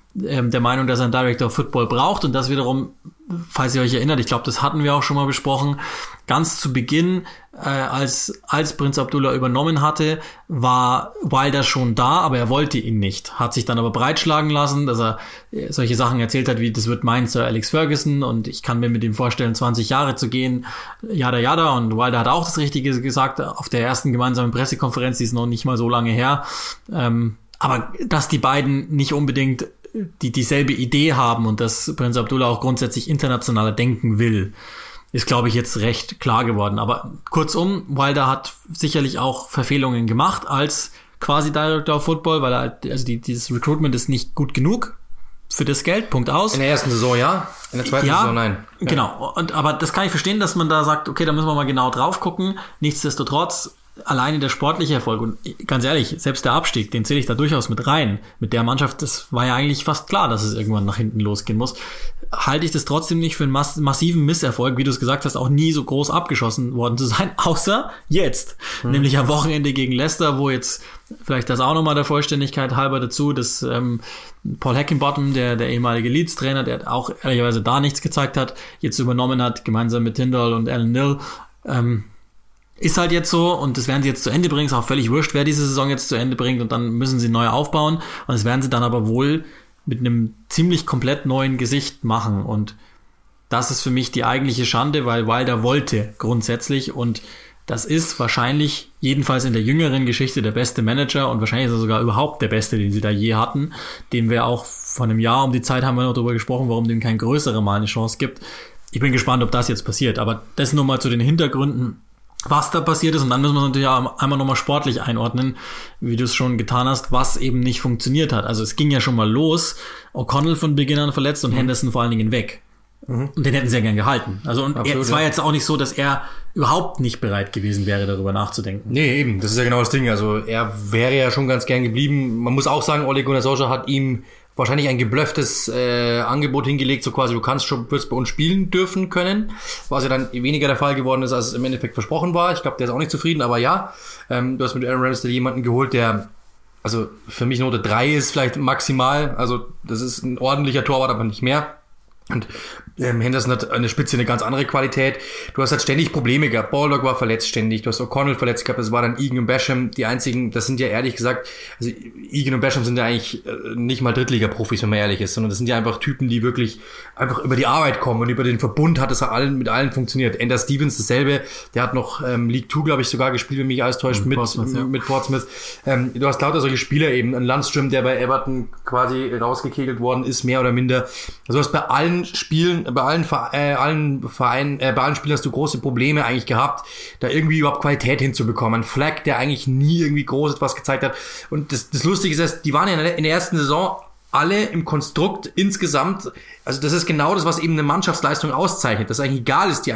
der Meinung, dass er einen Director of Football braucht und das wiederum, falls ihr euch erinnert, ich glaube, das hatten wir auch schon mal besprochen, ganz zu Beginn, als Prinz Abdullah übernommen hatte, war Wilder schon da, aber er wollte ihn nicht. Hat sich dann aber breitschlagen lassen, dass er solche Sachen erzählt hat, wie das wird mein Sir Alex Ferguson und ich kann mir mit ihm vorstellen, 20 Jahre zu gehen, yada yada. Und Wilder hat auch das Richtige gesagt auf der ersten gemeinsamen Pressekonferenz, die ist noch nicht mal so lange her. Aber dass die beiden nicht unbedingt dieselbe Idee haben und dass Prinz Abdullah auch grundsätzlich internationaler denken will, ist, glaube ich, jetzt recht klar geworden. Aber kurzum, Wilder hat sicherlich auch Verfehlungen gemacht als quasi Director of Football, weil er also dieses Recruitment ist nicht gut genug für das Geld, Punkt aus. In der ersten Saison ja, in der zweiten Saison nein. Ja. Genau, aber das kann ich verstehen, dass man da sagt, okay, da müssen wir mal genau drauf gucken. Nichtsdestotrotz, alleine der sportliche Erfolg und ganz ehrlich, selbst der Abstieg, den zähle ich da durchaus mit rein. Mit der Mannschaft, das war ja eigentlich fast klar, dass es irgendwann nach hinten losgehen muss. Halte ich das trotzdem nicht für einen massiven Misserfolg, wie du es gesagt hast, auch nie so groß abgeschossen worden zu sein, außer jetzt. Nämlich am Wochenende gegen Leicester, wo jetzt, vielleicht das auch nochmal der Vollständigkeit halber dazu, dass Paul Heckingbottom, der ehemalige Leeds-Trainer, der auch ehrlicherweise da nichts gezeigt hat, jetzt übernommen hat, gemeinsam mit Tyndall und Alan Nill, ist halt jetzt so und das werden sie jetzt zu Ende bringen. Ist auch völlig wurscht, wer diese Saison jetzt zu Ende bringt und dann müssen sie neu aufbauen und das werden sie dann aber wohl mit einem ziemlich komplett neuen Gesicht machen und das ist für mich die eigentliche Schande, weil Wilder wollte grundsätzlich und das ist wahrscheinlich, jedenfalls in der jüngeren Geschichte, der beste Manager und wahrscheinlich ist er sogar überhaupt der beste, den sie da je hatten, dem wir auch vor einem Jahr um die Zeit haben wir noch darüber gesprochen, warum dem kein größerer mal eine Chance gibt. Ich bin gespannt, ob das jetzt passiert, aber das nur mal zu den Hintergründen, was da passiert ist und dann müssen wir es natürlich auch einmal nochmal sportlich einordnen, wie du es schon getan hast, was eben nicht funktioniert hat. Also es ging ja schon mal los, O'Connell von Beginn an verletzt und Henderson vor allen Dingen weg. Und den hätten sie ja gern gehalten. Also und absolut, es war jetzt auch nicht so, dass er überhaupt nicht bereit gewesen wäre, darüber nachzudenken. Nee, eben, das ist ja genau das Ding. Also er wäre ja schon ganz gern geblieben. Man muss auch sagen, Ole Gunnar Solskjaer hat ihm wahrscheinlich ein geblufftes Angebot hingelegt, so quasi, du wirst bei uns spielen dürfen können, was ja dann weniger der Fall geworden ist, als es im Endeffekt versprochen war. Ich glaube, der ist auch nicht zufrieden, aber ja, du hast mit Aaron Ramsdale jemanden geholt, der also für mich Note 3 ist vielleicht maximal, also das ist ein ordentlicher Torwart, aber nicht mehr. Und Henderson hat an der Spitze eine ganz andere Qualität. Du hast halt ständig Probleme gehabt. Baldock war verletzt ständig. Du hast O'Connell verletzt gehabt. Das war dann Egan und Basham. Die einzigen, das sind ja ehrlich gesagt, also Egan und Basham sind ja eigentlich nicht mal Drittliga-Profis, wenn man ehrlich ist, sondern das sind ja einfach Typen, die wirklich einfach über die Arbeit kommen und über den Verbund hat es mit allen funktioniert. Ender Stevens dasselbe. Der hat noch League 2, glaube ich, sogar gespielt, wenn mich alles täuscht, mit Portsmouth. Du hast lauter solche Spieler eben. Ein Lundstram, der bei Everton quasi rausgekegelt worden ist, mehr oder minder. Also du hast bei allen Spielen, bei allen Vereinen, bei allen Spielen hast du große Probleme eigentlich gehabt, da irgendwie überhaupt Qualität hinzubekommen. Fleck, der eigentlich nie irgendwie groß etwas gezeigt hat. Und das Lustige ist, dass die waren ja in der ersten Saison alle im Konstrukt insgesamt, also das ist genau das, was eben eine Mannschaftsleistung auszeichnet, dass eigentlich egal ist, die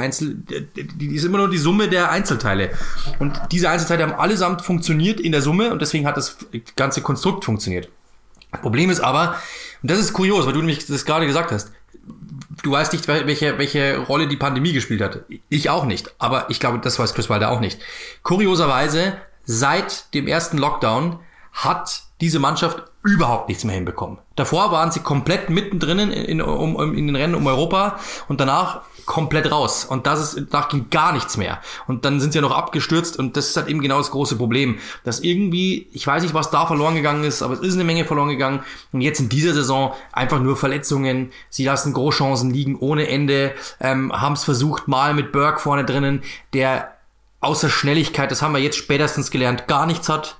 ist immer nur die Summe der Einzelteile. Und diese Einzelteile haben allesamt funktioniert in der Summe und deswegen hat das ganze Konstrukt funktioniert. Problem ist aber, und das ist kurios, weil du nämlich das gerade gesagt hast, du weißt nicht, welche Rolle die Pandemie gespielt hat. Ich auch nicht. Aber ich glaube, das weiß Chris Wilder auch nicht. Kurioserweise, seit dem ersten Lockdown hat diese Mannschaft überhaupt nichts mehr hinbekommen. Davor waren sie komplett mittendrin in den Rennen um Europa und danach komplett raus. Und danach ging gar nichts mehr. Und dann sind sie ja noch abgestürzt und das ist halt eben genau das große Problem. Dass irgendwie, ich weiß nicht, was da verloren gegangen ist, aber es ist eine Menge verloren gegangen. Und jetzt in dieser Saison einfach nur Verletzungen. Sie lassen Großchancen liegen ohne Ende. Haben es versucht, mal mit Burke vorne drinnen, der außer Schnelligkeit, das haben wir jetzt spätestens gelernt, gar nichts hat.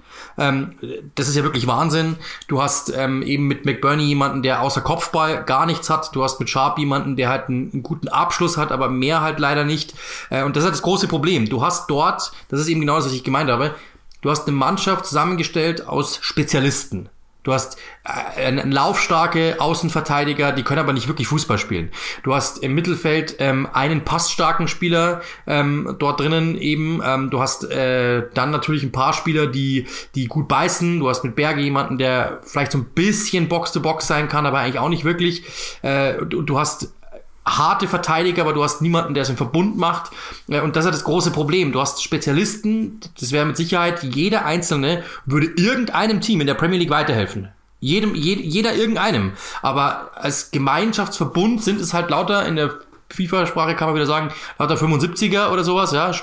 Das ist ja wirklich Wahnsinn. Du hast eben mit McBurney jemanden, der außer Kopfball gar nichts hat. Du hast mit Sharp jemanden, der halt einen guten Abschluss hat, aber mehr halt leider nicht. Und das ist halt das große Problem. Du hast dort, das ist eben genau das, was ich gemeint habe, du hast eine Mannschaft zusammengestellt aus Spezialisten. Du hast einen laufstarke Außenverteidiger, die können aber nicht wirklich Fußball spielen. Du hast im Mittelfeld einen passstarken Spieler dort drinnen eben. Du hast dann natürlich ein paar Spieler, die gut beißen. Du hast mit Berge jemanden, der vielleicht so ein bisschen Box-to-Box sein kann, aber eigentlich auch nicht wirklich. Du hast harte Verteidiger, aber du hast niemanden, der es im Verbund macht. Und das ist das große Problem. Du hast Spezialisten, das wäre mit Sicherheit, jeder Einzelne würde irgendeinem Team in der Premier League weiterhelfen. Jeder irgendeinem. Aber als Gemeinschaftsverbund sind es halt lauter, in der FIFA-Sprache kann man wieder sagen, lauter 75er oder sowas, ja,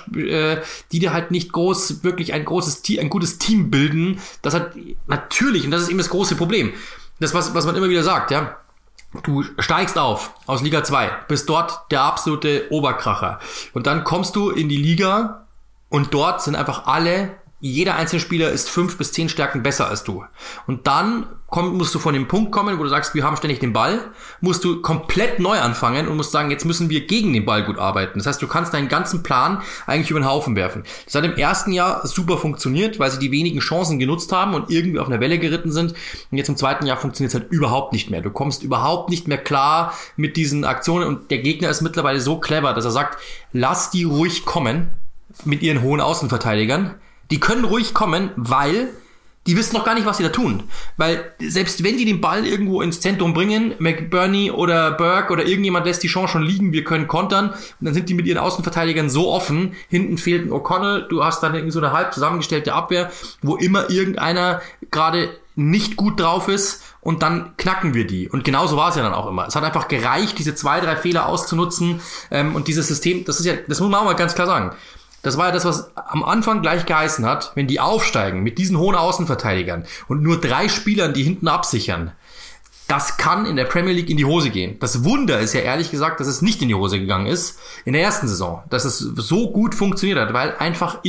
die dir halt nicht groß, wirklich ein gutes Team bilden. Das hat natürlich, und das ist eben das große Problem. Das, was man immer wieder sagt, ja. Du steigst auf aus Liga 2, bist dort der absolute Oberkracher. Und dann kommst du in die Liga und dort sind einfach jeder einzelne Spieler ist 5 bis 10 Stärken besser als du. Und dann musst du von dem Punkt kommen, wo du sagst, wir haben ständig den Ball, musst du komplett neu anfangen und musst sagen, jetzt müssen wir gegen den Ball gut arbeiten. Das heißt, du kannst deinen ganzen Plan eigentlich über den Haufen werfen. Das hat im ersten Jahr super funktioniert, weil sie die wenigen Chancen genutzt haben und irgendwie auf einer Welle geritten sind. Und jetzt im zweiten Jahr funktioniert es halt überhaupt nicht mehr. Du kommst überhaupt nicht mehr klar mit diesen Aktionen und der Gegner ist mittlerweile so clever, dass er sagt, lass die ruhig kommen mit ihren hohen Außenverteidigern. Die können ruhig kommen, weil die wissen noch gar nicht, was sie da tun. Weil selbst wenn die den Ball irgendwo ins Zentrum bringen, McBurney oder Burke oder irgendjemand lässt die Chance schon liegen, wir können kontern, und dann sind die mit ihren Außenverteidigern so offen, hinten fehlt ein O'Connell, du hast dann irgendwie so eine halb zusammengestellte Abwehr, wo immer irgendeiner gerade nicht gut drauf ist und dann knacken wir die. Und genauso war es ja dann auch immer. Es hat einfach gereicht, diese 2-3 Fehler auszunutzen und dieses System, das muss man auch mal ganz klar sagen. Das war ja das, was am Anfang gleich geheißen hat, wenn die aufsteigen mit diesen hohen Außenverteidigern und nur 3 Spielern, die hinten absichern, das kann in der Premier League in die Hose gehen. Das Wunder ist ja ehrlich gesagt, dass es nicht in die Hose gegangen ist in der ersten Saison, dass es so gut funktioniert hat, weil einfach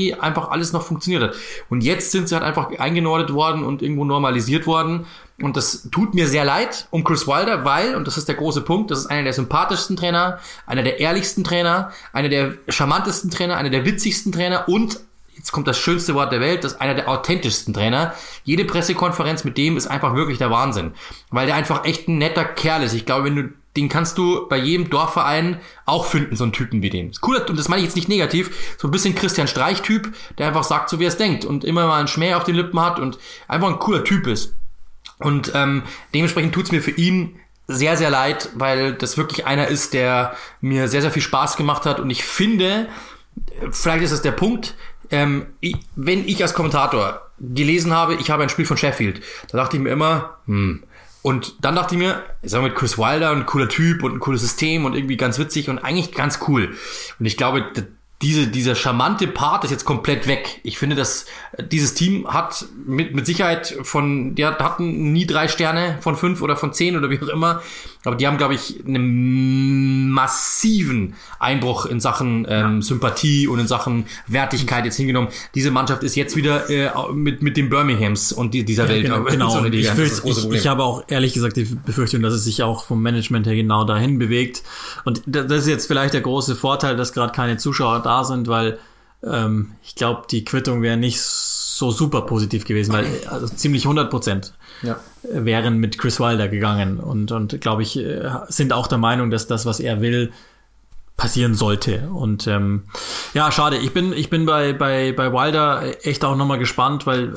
alles noch funktioniert hat. Und jetzt sind sie halt einfach eingenordet worden und irgendwo normalisiert worden. Und das tut mir sehr leid um Chris Wilder, weil, und das ist der große Punkt, das ist einer der sympathischsten Trainer, einer der ehrlichsten Trainer, einer der charmantesten Trainer, einer der witzigsten Trainer und, jetzt kommt das schönste Wort der Welt, das ist einer der authentischsten Trainer. Jede Pressekonferenz mit dem ist einfach wirklich der Wahnsinn, weil der einfach echt ein netter Kerl ist. Ich glaube, den kannst du bei jedem Dorfverein auch finden, so einen Typen wie den. Ist cool, und das meine ich jetzt nicht negativ, so ein bisschen Christian Streich-Typ, der einfach sagt, so wie er es denkt und immer mal einen Schmäh auf den Lippen hat und einfach ein cooler Typ ist. Und dementsprechend tut's mir für ihn sehr, sehr leid, weil das wirklich einer ist, der mir sehr, sehr viel Spaß gemacht hat. Und ich finde, vielleicht ist das der Punkt, wenn ich als Kommentator gelesen habe, ich habe ein Spiel von Sheffield, da dachte ich mir immer, Und dann dachte ich mir, ich sag mal, mit Chris Wilder, ein cooler Typ und ein cooles System und irgendwie ganz witzig und eigentlich ganz cool. Und ich glaube, dieser charmante Part ist jetzt komplett weg. Ich finde, dass dieses Team hat mit Sicherheit hatten nie 3 Sterne von 5 oder von 10 oder wie auch immer. Aber die haben, glaube ich, einen massiven Einbruch in Sachen Sympathie und in Sachen Wertigkeit jetzt hingenommen. Diese Mannschaft ist jetzt wieder mit den Birminghams und dieser Welt. Genau. Ich habe auch ehrlich gesagt die Befürchtung, dass es sich auch vom Management her genau dahin bewegt. Und das ist jetzt vielleicht der große Vorteil, dass gerade keine Zuschauer da sind, weil ich glaube, die Quittung wäre nicht so super positiv gewesen, weil also ziemlich 100% wären mit Chris Wilder gegangen und glaube ich, sind auch der Meinung, dass das, was er will, passieren sollte. Und schade. Ich bin bei Wilder echt auch nochmal gespannt, weil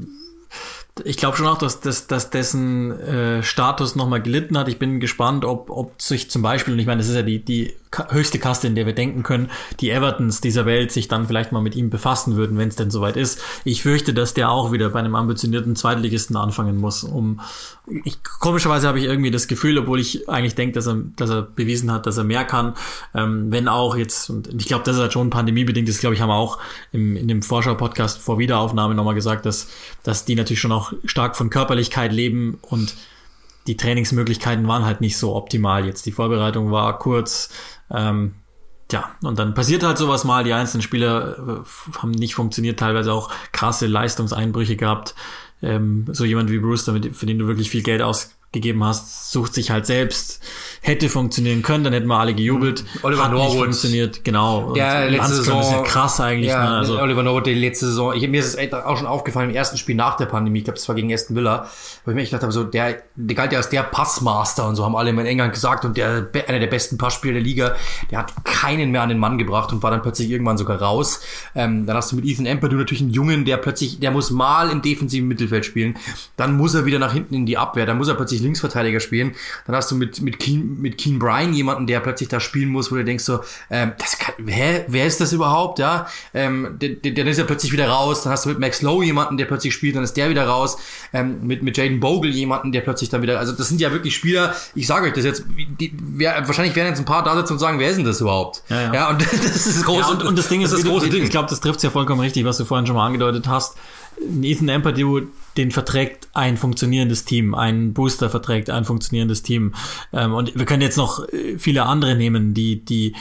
ich glaube schon auch, dass dessen Status nochmal gelitten hat. Ich bin gespannt, ob sich zum Beispiel, und ich meine, das ist ja die höchste Kaste, in der wir denken können, die Evertons dieser Welt sich dann vielleicht mal mit ihm befassen würden, wenn es denn soweit ist. Ich fürchte, dass der auch wieder bei einem ambitionierten Zweitligisten anfangen muss. Komischerweise habe ich irgendwie das Gefühl, obwohl ich eigentlich denke, dass er bewiesen hat, dass er mehr kann, wenn auch jetzt, und ich glaube, das ist halt schon pandemiebedingt, das glaube ich, haben wir auch in dem Vorschau-Podcast vor Wiederaufnahme nochmal gesagt, dass die natürlich schon auch stark von Körperlichkeit leben und die Trainingsmöglichkeiten waren halt nicht so optimal jetzt. Die Vorbereitung war kurz, und dann passiert halt sowas mal. Die einzelnen Spieler haben nicht funktioniert, teilweise auch krasse Leistungseinbrüche gehabt. So jemand wie Brewster, für den du wirklich viel Geld ausgegeben hast, sucht sich halt selbst. Hätte funktionieren können, dann hätten wir alle gejubelt. Oliver Hat Norwood nicht funktioniert, genau. Der letzte Saison ist ja krass eigentlich. Ja, ne? Also, Oliver Norwood, die letzte Saison. Mir ist es auch schon aufgefallen im ersten Spiel nach der Pandemie. Ich glaube, es war gegen Aston Villa, wo ich mir echt gedacht habe, so der galt ja als der Passmaster und so haben alle in England gesagt und einer der besten Passspieler der Liga. Der hat keinen mehr an den Mann gebracht und war dann plötzlich irgendwann sogar raus. Dann hast du mit Ethan Ampadu natürlich einen Jungen, der muss mal im defensiven Mittelfeld spielen. Dann muss er wieder nach hinten in die Abwehr. Dann muss er plötzlich Linksverteidiger spielen. Dann hast du mit Keane Bryan jemanden, der plötzlich da spielen muss, wo du denkst so, wer ist das überhaupt? Ja, dann ist er plötzlich wieder raus. Dann hast du mit Max Lowe jemanden, der plötzlich spielt, dann ist der wieder raus. Mit Jayden Bogle jemanden, der plötzlich dann wieder, also das sind ja wirklich Spieler, ich sage euch das jetzt, wahrscheinlich werden jetzt ein paar da sitzen und sagen, wer ist denn das überhaupt? Ja, und das ist das große, und das Ding ist das große Ding. Ich glaube, das trifft ja vollkommen richtig, was du vorhin schon mal angedeutet hast. Ethan Ampadu, den verträgt ein funktionierendes Team, ein Booster verträgt ein funktionierendes Team. Und wir können jetzt noch viele andere nehmen, die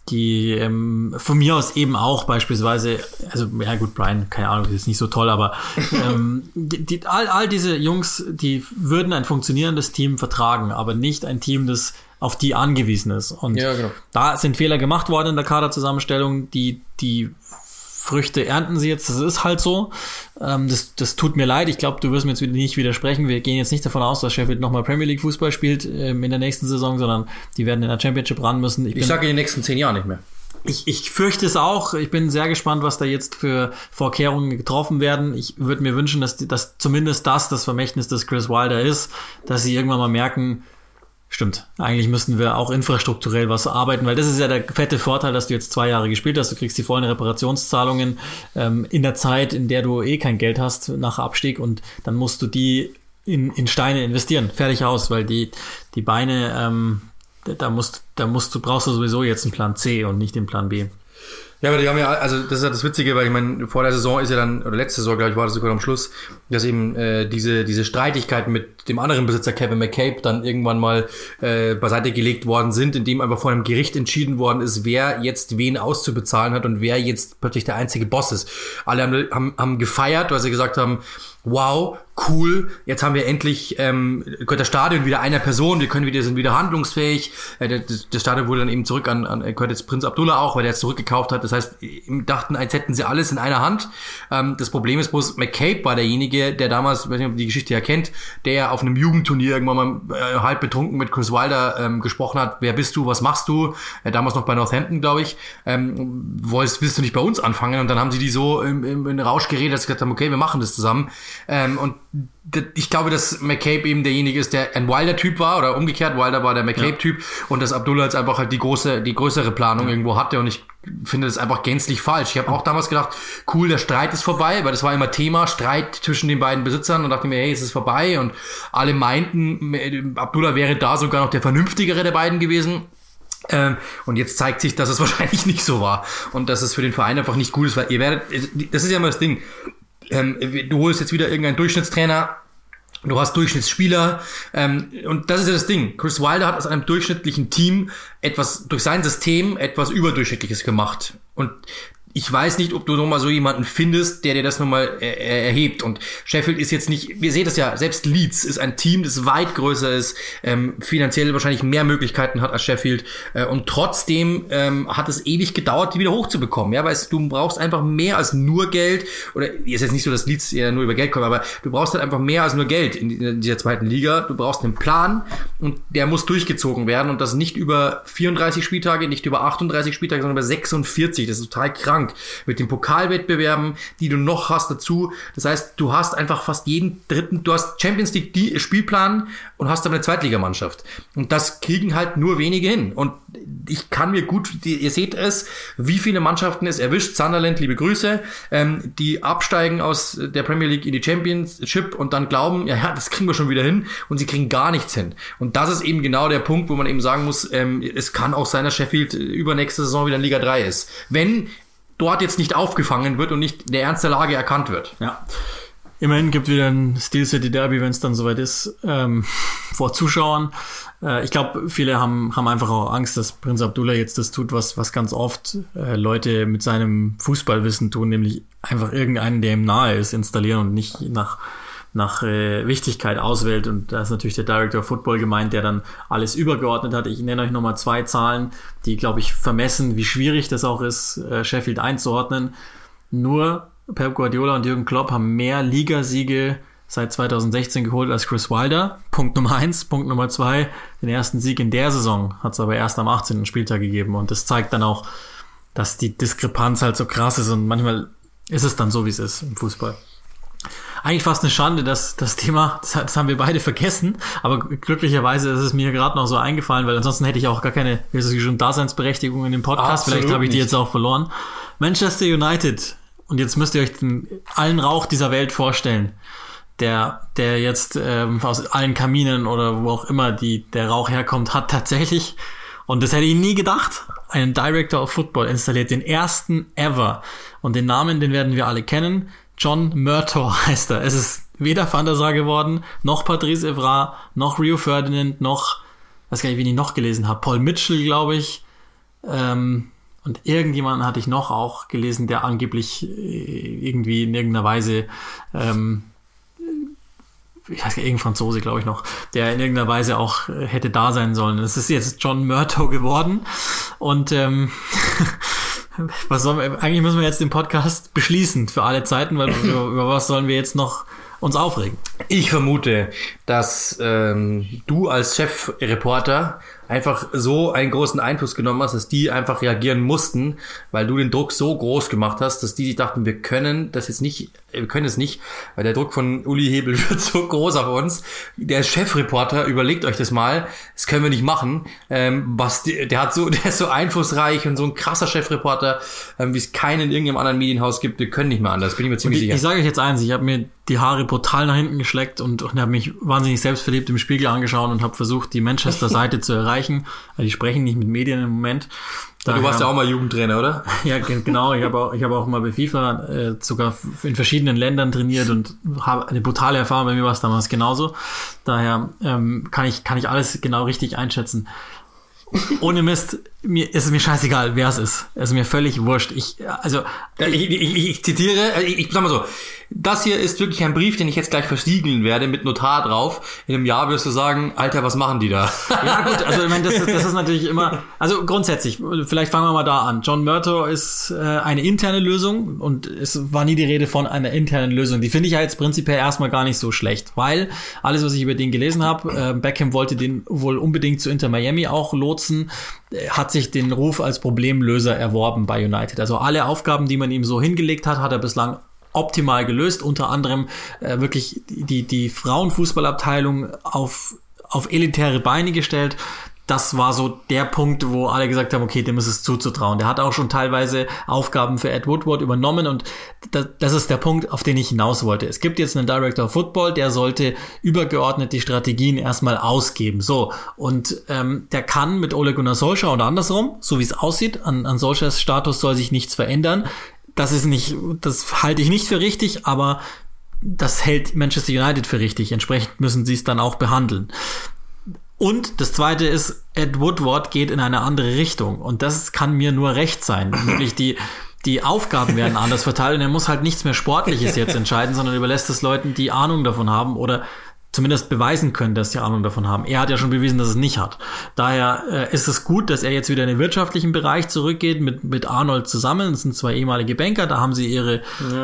von mir aus eben auch beispielsweise, also ja gut, Brian, keine Ahnung, das ist nicht so toll, aber all diese Jungs, die würden ein funktionierendes Team vertragen, aber nicht ein Team, das auf die angewiesen ist. Und ja, genau. Da sind Fehler gemacht worden in der Kaderzusammenstellung, die Früchte ernten sie jetzt, das ist halt so. Das tut mir leid, ich glaube, du wirst mir jetzt nicht widersprechen. Wir gehen jetzt nicht davon aus, dass Sheffield nochmal Premier League Fußball spielt in der nächsten Saison, sondern die werden in der Championship ran müssen. Ich sage in den nächsten 10 Jahren nicht mehr. Ich fürchte es auch. Ich bin sehr gespannt, was da jetzt für Vorkehrungen getroffen werden. Ich würde mir wünschen, dass zumindest das Vermächtnis des Chris Wilder ist, dass sie irgendwann mal merken, stimmt, eigentlich müssten wir auch infrastrukturell was arbeiten, weil das ist ja der fette Vorteil, dass du jetzt 2 Jahre gespielt hast. Du kriegst die vollen Reparationszahlungen in der Zeit, in der du kein Geld hast nach Abstieg, und dann musst du die in Steine investieren. Fertig aus, weil die Beine, brauchst du sowieso jetzt einen Plan C und nicht den Plan B. Ja, aber die haben ja, also das ist ja das Witzige, weil ich meine, vor der Saison ist ja dann, oder letzte Saison, glaube ich, war das sogar am Schluss, dass eben diese Streitigkeiten mit dem anderen Besitzer Kevin McCabe dann irgendwann mal beiseite gelegt worden sind, indem einfach vor einem Gericht entschieden worden ist, wer jetzt wen auszubezahlen hat und wer jetzt plötzlich der einzige Boss ist. Alle haben gefeiert, weil sie gesagt haben, wow, cool, jetzt haben wir endlich gehört das Stadion wieder einer Person, sind wieder handlungsfähig. Das Stadion wurde dann eben zurück gehört jetzt Prinz Abdullah auch, weil der es zurückgekauft hat. Das heißt, dachten, als hätten sie alles in einer Hand. Das Problem ist bloß, McCabe war derjenige, der damals, ich weiß nicht, ob ihr die Geschichte ja kennt, der auf einem Jugendturnier irgendwann mal halb betrunken mit Chris Wilder gesprochen hat, wer bist du, was machst du? Damals noch bei Northampton, glaube ich. Willst du nicht bei uns anfangen? Und dann haben sie die so in Rausch geredet, dass sie gesagt haben, okay, wir machen das zusammen. Und ich glaube, dass McCabe eben derjenige ist, der ein Wilder-Typ war, oder umgekehrt, Wilder war der McCabe-Typ, und dass Abdullah jetzt einfach halt die größere Planung irgendwo hatte, und ich finde das einfach gänzlich falsch. Ich habe auch damals gedacht, cool, der Streit ist vorbei, weil das war immer Thema, Streit zwischen den beiden Besitzern, und dachte mir, hey, es ist vorbei, und alle meinten, Abdullah wäre da sogar noch der vernünftigere der beiden gewesen. Und jetzt zeigt sich, dass es wahrscheinlich nicht so war, und dass es für den Verein einfach nicht gut ist, weil das ist ja immer das Ding, du holst jetzt wieder irgendeinen Durchschnittstrainer, du hast Durchschnittsspieler, und das ist ja das Ding. Chris Wilder hat aus einem durchschnittlichen Team durch sein System etwas Überdurchschnittliches gemacht. Und ich weiß nicht, ob du nochmal so jemanden findest, der dir das nochmal erhebt. Und Sheffield ist jetzt nicht, wir sehen das ja, selbst Leeds ist ein Team, das weit größer ist, finanziell wahrscheinlich mehr Möglichkeiten hat als Sheffield. Und trotzdem hat es ewig gedauert, die wieder hochzubekommen. Ja, weil du brauchst einfach mehr als nur Geld. Oder ist jetzt nicht so, dass Leeds eher nur über Geld kommt, aber du brauchst halt einfach mehr als nur Geld in dieser zweiten Liga. Du brauchst einen Plan, und der muss durchgezogen werden. Und das nicht über 34 Spieltage, nicht über 38 Spieltage, sondern über 46. Das ist total krank. Mit den Pokalwettbewerben, die du noch hast dazu. Das heißt, du hast einfach fast du hast Champions League Spielplan und hast aber eine Zweitligamannschaft. Und das kriegen halt nur wenige hin. Und ich kann mir ihr seht es, wie viele Mannschaften es erwischt. Sunderland, liebe Grüße, die absteigen aus der Premier League in die Championship und dann glauben, ja, das kriegen wir schon wieder hin, und sie kriegen gar nichts hin. Und das ist eben genau der Punkt, wo man eben sagen muss, es kann auch sein, dass Sheffield übernächste Saison wieder in Liga 3 ist. Wenn dort jetzt nicht aufgefangen wird und nicht der Ernst der Lage erkannt wird. Ja. Immerhin gibt wieder ein Steel City Derby, wenn es dann soweit ist, vor Zuschauern. Ich glaube, viele haben einfach auch Angst, dass Prinz Abdullah jetzt das tut, was ganz oft Leute mit seinem Fußballwissen tun, nämlich einfach irgendeinen, der ihm nahe ist, installieren und nicht nach Wichtigkeit auswählt. Und da ist natürlich der Director of Football gemeint, der dann alles übergeordnet hat. Ich nenne euch nochmal 2 Zahlen, die, glaube ich, vermessen, wie schwierig das auch ist, Sheffield einzuordnen. Nur Pep Guardiola und Jürgen Klopp haben mehr Ligasiege seit 2016 geholt als Chris Wilder. Punkt Nummer 1. Punkt Nummer 2. Den ersten Sieg in der Saison hat es aber erst am 18. Spieltag gegeben. Und das zeigt dann auch, dass die Diskrepanz halt so krass ist. Und manchmal ist es dann so, wie es ist im Fußball. eigentlich fast eine Schande, dass das Thema, das haben wir beide vergessen, aber glücklicherweise ist es mir gerade noch so eingefallen, weil ansonsten hätte ich auch gar keine, wie ist es schon, Daseinsberechtigung in dem Podcast. Absolut Vielleicht habe ich die nicht. jetzt auch verloren. Manchester United. Und jetzt müsst ihr euch allen Rauch dieser Welt vorstellen, der jetzt aus allen Kaminen oder wo auch immer der Rauch herkommt, hat tatsächlich, und das hätte ich nie gedacht, einen Director of Football installiert, den ersten ever. Und den Namen, den werden wir alle kennen. John Murtaugh heißt er. Es ist weder Van der Sar geworden, noch Patrice Evra, noch Rio Ferdinand, noch, weiß gar nicht, wen ich noch gelesen habe, Paul Mitchell, glaube ich. Und irgendjemanden hatte ich noch auch gelesen, der angeblich irgendwie in irgendeiner Weise, ich weiß gar nicht, irgendein Franzose, glaube ich noch, der in irgendeiner Weise auch hätte da sein sollen. Es ist jetzt John Murtaugh geworden. Und eigentlich müssen wir jetzt den Podcast beschließen für alle Zeiten, weil über was sollen wir jetzt noch uns aufregen? Ich vermute, dass du als Chefreporter einfach so einen großen Einfluss genommen hast, dass die einfach reagieren mussten, weil du den Druck so groß gemacht hast, dass die sich dachten, wir können es nicht, weil der Druck von Uli Hebel wird so groß auf uns. Der Chefreporter, überlegt euch das mal, das können wir nicht machen. Der ist so einflussreich und so ein krasser Chefreporter, wie es keinen in irgendeinem anderen Medienhaus gibt. Wir können nicht mehr anders, bin ich mir ziemlich sicher. Ich sage euch jetzt eins, ich habe mir die Haare brutal nach hinten geschleckt und habe mich wahnsinnig selbstverliebt im Spiegel angeschaut und habe versucht, die Manchester-Seite zu erreichen. Die sprechen nicht mit Medien im Moment. Du warst ja auch mal Jugendtrainer, oder? Ja, genau. Ich habe auch mal bei FIFA sogar in verschiedenen Ländern trainiert und habe eine brutale Erfahrung. Bei mir war es damals genauso. Daher kann ich alles genau richtig einschätzen. Ohne Mist, ist es mir scheißegal, wer es ist. Es ist mir völlig wurscht. Ich zitiere, ich sag mal so, das hier ist wirklich ein Brief, den ich jetzt gleich versiegeln werde mit Notar drauf. In einem Jahr wirst du sagen, Alter, was machen die da? Ja gut, also ich meine, das ist natürlich immer, also grundsätzlich, vielleicht fangen wir mal da an. John Murtaugh ist eine interne Lösung und es war nie die Rede von einer internen Lösung. Die finde ich ja jetzt prinzipiell erstmal gar nicht so schlecht, weil alles, was ich über den gelesen habe, Beckham wollte den wohl unbedingt zu Inter Miami auch lotsen, hat sich den Ruf als Problemlöser erworben bei United. Also alle Aufgaben, die man ihm so hingelegt hat, hat er bislang optimal gelöst, unter anderem wirklich die Frauenfußballabteilung auf elitäre Beine gestellt. Das war so der Punkt, wo alle gesagt haben, okay, dem ist es zuzutrauen. Der hat auch schon teilweise Aufgaben für Ed Woodward übernommen und das ist der Punkt, auf den ich hinaus wollte. Es gibt jetzt einen Director of Football, der sollte übergeordnet die Strategien erstmal ausgeben. So, und der kann mit Ole Gunnar Solskjaer oder andersrum, so wie es aussieht, an Solskjaers Status soll sich nichts verändern. Das halte ich nicht für richtig, aber das hält Manchester United für richtig. Entsprechend müssen sie es dann auch behandeln. Und das Zweite ist, Ed Woodward geht in eine andere Richtung. Und das kann mir nur recht sein. Nämlich die Aufgaben werden anders verteilt und er muss halt nichts mehr Sportliches jetzt entscheiden, sondern überlässt es Leuten, die Ahnung davon haben oder zumindest beweisen können, dass sie Ahnung davon haben. Er hat ja schon bewiesen, dass es nicht hat. Daher ist es gut, dass er jetzt wieder in den wirtschaftlichen Bereich zurückgeht mit Arnold zusammen. Das sind zwei ehemalige Banker, da haben sie ihre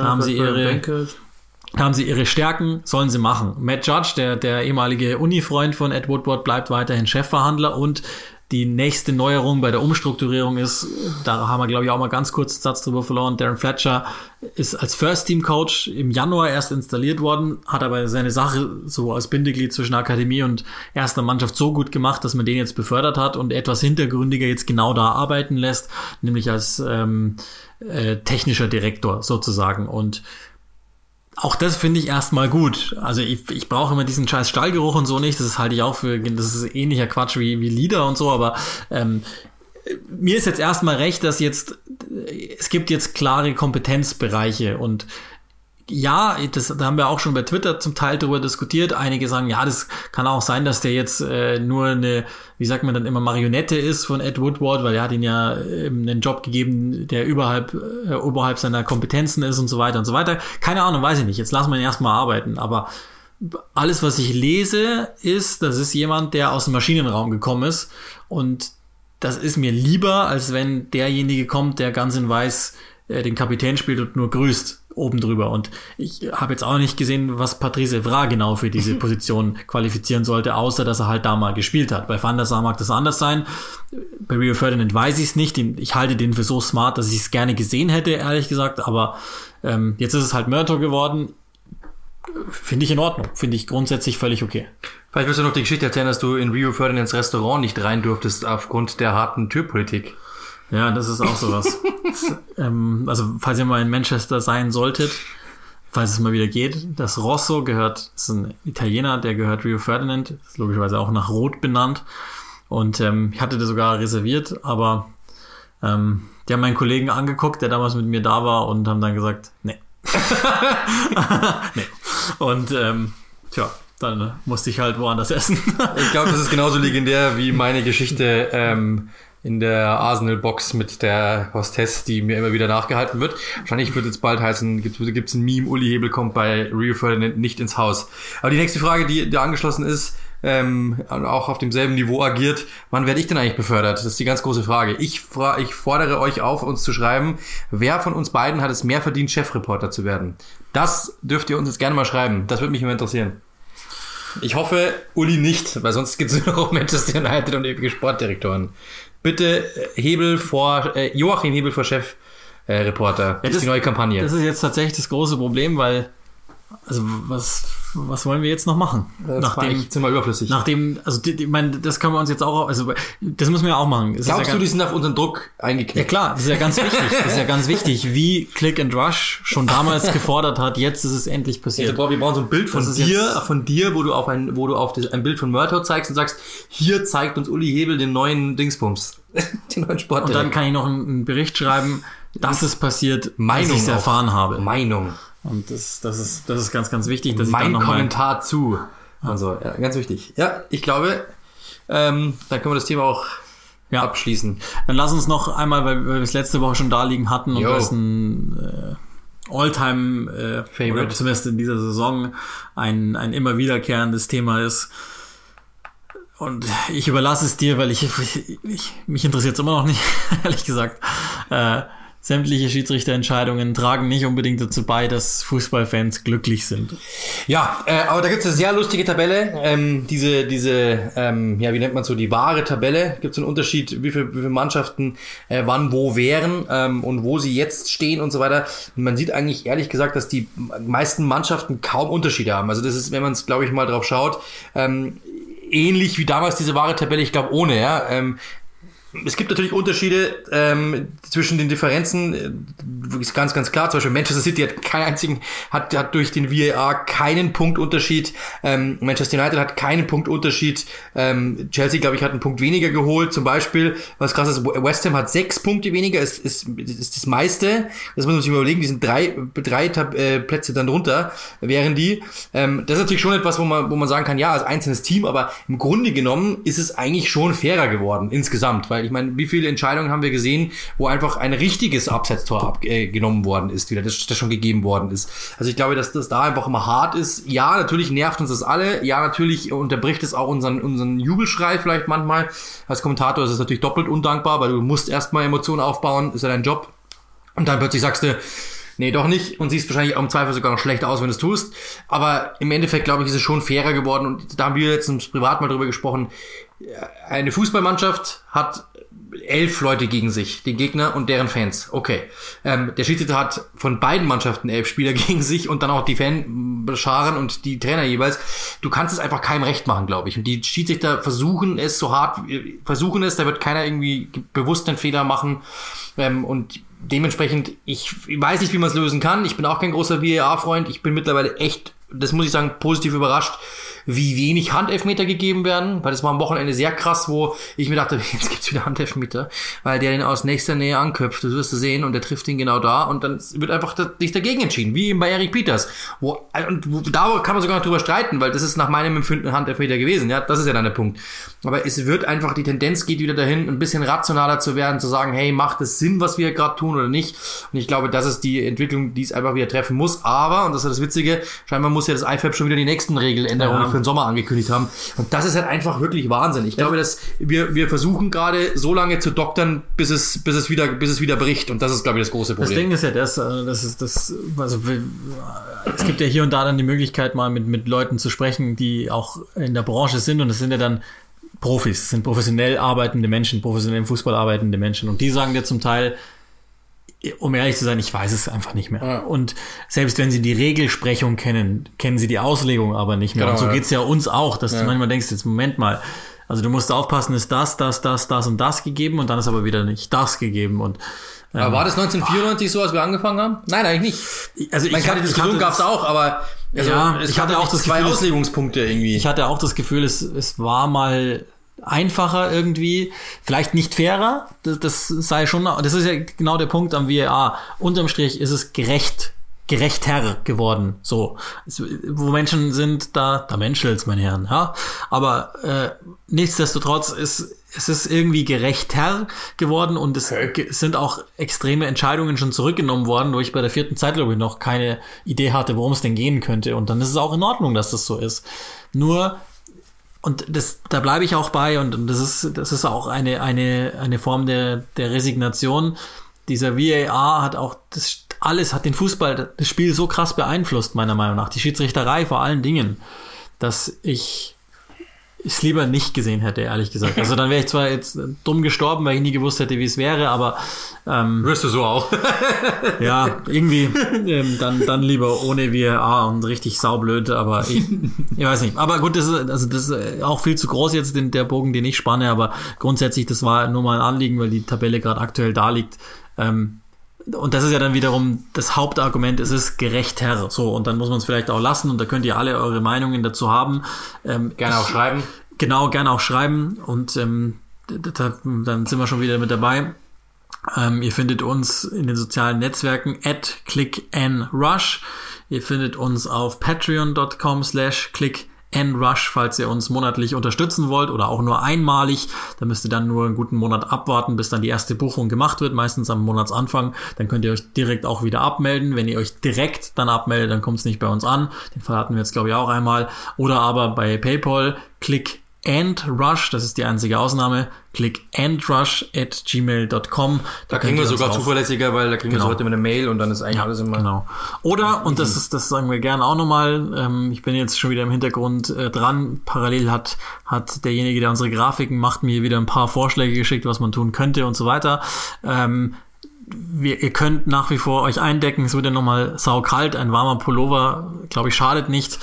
Stärken, sollen sie machen. Matt Judge, der ehemalige Uni-Freund von Ed Woodward, bleibt weiterhin Chefverhandler und die nächste Neuerung bei der Umstrukturierung ist, da haben wir, glaube ich, auch mal ganz kurz einen Satz drüber verloren, Darren Fletcher ist als First-Team-Coach im Januar erst installiert worden, hat aber seine Sache so als Bindeglied zwischen Akademie und erster Mannschaft so gut gemacht, dass man den jetzt befördert hat und etwas hintergründiger jetzt genau da arbeiten lässt, nämlich als technischer Direktor sozusagen. Und auch das finde ich erstmal gut. Also ich brauche immer diesen scheiß Stallgeruch und so nicht. Das halte ich auch für, das ist ähnlicher Quatsch wie Lieder und so, aber mir ist jetzt erstmal recht, dass es gibt jetzt klare Kompetenzbereiche und ja, da haben wir auch schon bei Twitter zum Teil darüber diskutiert. Einige sagen, ja, das kann auch sein, dass der jetzt nur eine, wie sagt man dann immer, Marionette ist von Ed Woodward, weil er hat ihn ja einen Job gegeben, der oberhalb seiner Kompetenzen ist und so weiter und so weiter. Keine Ahnung, weiß ich nicht. Jetzt lassen wir ihn erstmal arbeiten. Aber alles, was ich lese, das ist jemand, der aus dem Maschinenraum gekommen ist. Und das ist mir lieber, als wenn derjenige kommt, der ganz in Weiß den Kapitän spielt und nur grüßt oben drüber. Und ich habe jetzt auch nicht gesehen, was Patrice Evra genau für diese Position qualifizieren sollte, außer dass er halt da mal gespielt hat. Bei Van der Sar mag das anders sein. Bei Rio Ferdinand weiß ich es nicht. Ich halte den für so smart, dass ich es gerne gesehen hätte, ehrlich gesagt. Aber jetzt ist es halt Murtaugh geworden. finde ich in Ordnung. Finde ich grundsätzlich völlig okay. Vielleicht willst du noch die Geschichte erzählen, dass du in Rio Ferdinands Restaurant nicht rein durftest aufgrund der harten Türpolitik. Ja, das ist auch sowas. Also, falls ihr mal in Manchester sein solltet, falls es mal wieder geht, das Rosso ist ein Italiener, der gehört Rio Ferdinand, ist logischerweise auch nach Rot benannt. Und ich hatte das sogar reserviert, aber die haben meinen Kollegen angeguckt, der damals mit mir da war, und haben dann gesagt, nee. Nee. Und dann musste ich halt woanders essen. Ich glaube, das ist genauso legendär wie meine Geschichte in der Arsenal-Box mit der Hostess, die mir immer wieder nachgehalten wird. Wahrscheinlich wird jetzt bald heißen, gibt's ein Meme, Uli Hebel kommt bei Rio Ferdinand nicht ins Haus. Aber die nächste Frage, die da angeschlossen ist, auch auf demselben Niveau agiert, wann werde ich denn eigentlich befördert? Das ist die ganz große Frage. Ich fordere euch auf, uns zu schreiben, wer von uns beiden hat es mehr verdient, Chefreporter zu werden. Das dürft ihr uns jetzt gerne mal schreiben. Das würde mich immer interessieren. Ich hoffe, Uli nicht, weil sonst geht es nur noch um Manchester United und ewige Sportdirektoren. Bitte Joachim Hebel vor Chefreporter. Das ist die neue Kampagne. Das ist jetzt tatsächlich das große Problem, weil, also was wollen wir jetzt noch machen? Sind wir überflüssig. Ich meine, das können wir uns jetzt auch, also das müssen wir auch machen. Glaubst du, die sind auf unseren Druck eingeknickt? Ja klar, das ist ja ganz wichtig. Das ist ja ganz wichtig, wie Click and Rush schon damals gefordert hat. Jetzt ist es endlich passiert. Also, wir brauchen so ein Bild von dir, wo du auf ein Bild von Murtaugh zeigst und sagst, hier zeigt uns Uli Hebel den neuen Dingsbums, den neuen Sport. Und dann kann ich noch einen Bericht schreiben, dass es passiert, als ich es erfahren habe. Meinung. Und das ist ganz, ganz wichtig, dass mein Kommentar zu. Also, ja, ganz wichtig. Ja, ich glaube, dann können wir das Thema auch abschließen. Dann lass uns noch einmal, weil wir es letzte Woche schon da liegen hatten und das ein All-Time-Favorite, oder zumindest in dieser Saison ein immer wiederkehrendes Thema ist. Und ich überlasse es dir, weil mich interessiert es immer noch nicht, ehrlich gesagt. Sämtliche Schiedsrichterentscheidungen tragen nicht unbedingt dazu bei, dass Fußballfans glücklich sind. Ja, aber da gibt es eine sehr lustige Tabelle. Wie nennt man so, die wahre Tabelle. Gibt es einen Unterschied, wie viele Mannschaften wann wo wären und wo sie jetzt stehen und so weiter. Und man sieht eigentlich ehrlich gesagt, dass die meisten Mannschaften kaum Unterschiede haben. Also das ist, wenn man es, glaube ich, mal drauf schaut, ähnlich wie damals diese wahre Tabelle, ich glaube ohne, ja. Es gibt natürlich Unterschiede zwischen den Differenzen, ist ganz, ganz klar. Zum Beispiel Manchester City hat durch den VAR keinen Punktunterschied. Manchester United hat keinen Punktunterschied. Chelsea, glaube ich, hat einen Punkt weniger geholt. Zum Beispiel, was krass ist, West Ham hat 6 Punkte weniger, ist das meiste. Das muss man sich mal überlegen, die sind drei Plätze dann drunter, wären die. Das ist natürlich schon etwas, wo man sagen kann, ja, als einzelnes Team, aber im Grunde genommen ist es eigentlich schon fairer geworden insgesamt, weil ich meine, wie viele Entscheidungen haben wir gesehen, wo einfach ein richtiges Absetztor abgenommen worden ist, wieder, das schon gegeben worden ist. Also ich glaube, dass das da einfach immer hart ist. Ja, natürlich nervt uns das alle. Ja, natürlich unterbricht es auch unseren Jubelschrei vielleicht manchmal. Als Kommentator ist es natürlich doppelt undankbar, weil du musst erstmal Emotionen aufbauen, ist ja dein Job. Und dann plötzlich sagst du, nee, doch nicht, und siehst wahrscheinlich auch im Zweifel sogar noch schlecht aus, wenn du es tust. Aber im Endeffekt, glaube ich, ist es schon fairer geworden. Und da haben wir jetzt privat mal drüber gesprochen. Eine Fußballmannschaft hat 11 Leute gegen sich, den Gegner und deren Fans. Okay. Der Schiedsrichter hat von beiden Mannschaften 11 Spieler gegen sich und dann auch die Fanscharen und die Trainer jeweils. Du kannst es einfach keinem recht machen, glaube ich. Und die Schiedsrichter versuchen es, da wird keiner irgendwie bewusst einen Fehler machen. Und dementsprechend, ich weiß nicht, wie man es lösen kann. Ich bin auch kein großer VAR-Freund. Ich bin mittlerweile echt, das muss ich sagen, positiv überrascht, wie wenig Handelfmeter gegeben werden, weil das war am Wochenende sehr krass, wo ich mir dachte, jetzt gibt's wieder Handelfmeter, weil der den aus nächster Nähe anköpft, das wirst du sehen, und der trifft ihn genau da, und dann wird einfach sich dagegen entschieden, wie eben bei Eric Pieters, da kann man sogar noch drüber streiten, weil das ist nach meinem Empfinden ein Handelfmeter gewesen, ja, das ist ja dann der Punkt. Aber es wird einfach, die Tendenz geht wieder dahin, ein bisschen rationaler zu werden, zu sagen, hey, macht es Sinn, was wir gerade tun oder nicht? Und ich glaube, das ist die Entwicklung, die es einfach wieder treffen muss, aber, und das ist das Witzige, scheinbar muss ja das IFAB schon wieder die nächsten Regeländerungen für den Sommer angekündigt haben. Und das ist halt einfach wirklich Wahnsinn. Ich glaube, dass wir versuchen gerade so lange zu doktern, bis es wieder bricht. Und das ist, glaube ich, das große Problem. Das Ding ist ja es gibt ja hier und da dann die Möglichkeit, mal mit Leuten zu sprechen, die auch in der Branche sind, und es sind ja dann Profis, es sind professionell arbeitende Menschen, professionell im Fußball arbeitende Menschen. Und die sagen dir zum Teil, um ehrlich zu sein, ich weiß es einfach nicht mehr. Ja. Und selbst wenn sie die Regelsprechung kennen, kennen sie die Auslegung aber nicht mehr. Genau, und so geht's ja uns auch, dass du manchmal denkst, jetzt Moment mal, also du musst aufpassen, ist das und das gegeben und dann ist aber wieder nicht das gegeben. Und aber war das 1994 so, als wir angefangen haben? Nein, eigentlich nicht. Also die Diskussion gab es auch, aber ich hatte auch das zwei Gefühl, Auslegungspunkte irgendwie. Ich hatte auch das Gefühl, es war mal einfacher irgendwie, vielleicht nicht fairer, das sei schon, das ist ja genau der Punkt am VAR. Unterm Strich ist es gerechter geworden, so. Wo Menschen sind, da menschelt's, meine Herren, ja. Aber nichtsdestotrotz es ist irgendwie gerechter geworden und es sind auch extreme Entscheidungen schon zurückgenommen worden, wo ich bei der 4. Zeit, glaube ich, noch keine Idee hatte, worum es denn gehen könnte. Und dann ist es auch in Ordnung, dass das so ist. Nur, und da bleibe ich auch bei, und das ist auch eine Form der Resignation. Dieser VAR hat auch hat den Fußball, das Spiel so krass beeinflusst, meiner Meinung nach. Die Schiedsrichterei vor allen Dingen, dass ich es lieber nicht gesehen hätte, ehrlich gesagt. Also dann wäre ich zwar jetzt dumm gestorben, weil ich nie gewusst hätte, wie es wäre, aber wirst du so auch. Ja, irgendwie dann lieber ohne VAR und richtig saublöd, aber ich weiß nicht. Aber gut, das ist auch viel zu groß jetzt, der Bogen, den ich spanne, aber grundsätzlich, das war nur mal ein Anliegen, weil die Tabelle gerade aktuell da liegt. Und das ist ja dann wiederum das Hauptargument, es ist gerechter. So, und dann muss man es vielleicht auch lassen und da könnt ihr alle eure Meinungen dazu haben. Gerne auch schreiben. Genau, gerne auch schreiben und dann sind wir schon wieder mit dabei. Ihr findet uns in den sozialen Netzwerken @clickandrush. Ihr findet uns auf patreon.com/clickandrush, falls ihr uns monatlich unterstützen wollt oder auch nur einmalig. Da müsst ihr dann nur einen guten Monat abwarten, bis dann die erste Buchung gemacht wird, meistens am Monatsanfang. Dann könnt ihr euch direkt auch wieder abmelden. Wenn ihr euch direkt dann abmeldet, dann kommt es nicht bei uns an. Den Fall hatten wir jetzt, glaube ich, auch einmal. Oder aber bei PayPal, clickandrush, das ist die einzige Ausnahme, clickandrush@gmail.com. Da kriegen wir sogar zuverlässiger, weil da kriegen wir heute mit eine Mail und dann ist eigentlich alles immer... Genau. Oder, und das sagen wir gerne auch nochmal, ich bin jetzt schon wieder im Hintergrund dran, parallel hat derjenige, der unsere Grafiken macht, mir wieder ein paar Vorschläge geschickt, was man tun könnte und so weiter. Ihr könnt nach wie vor euch eindecken, es wird ja nochmal saukalt, ein warmer Pullover, glaube ich, schadet nicht.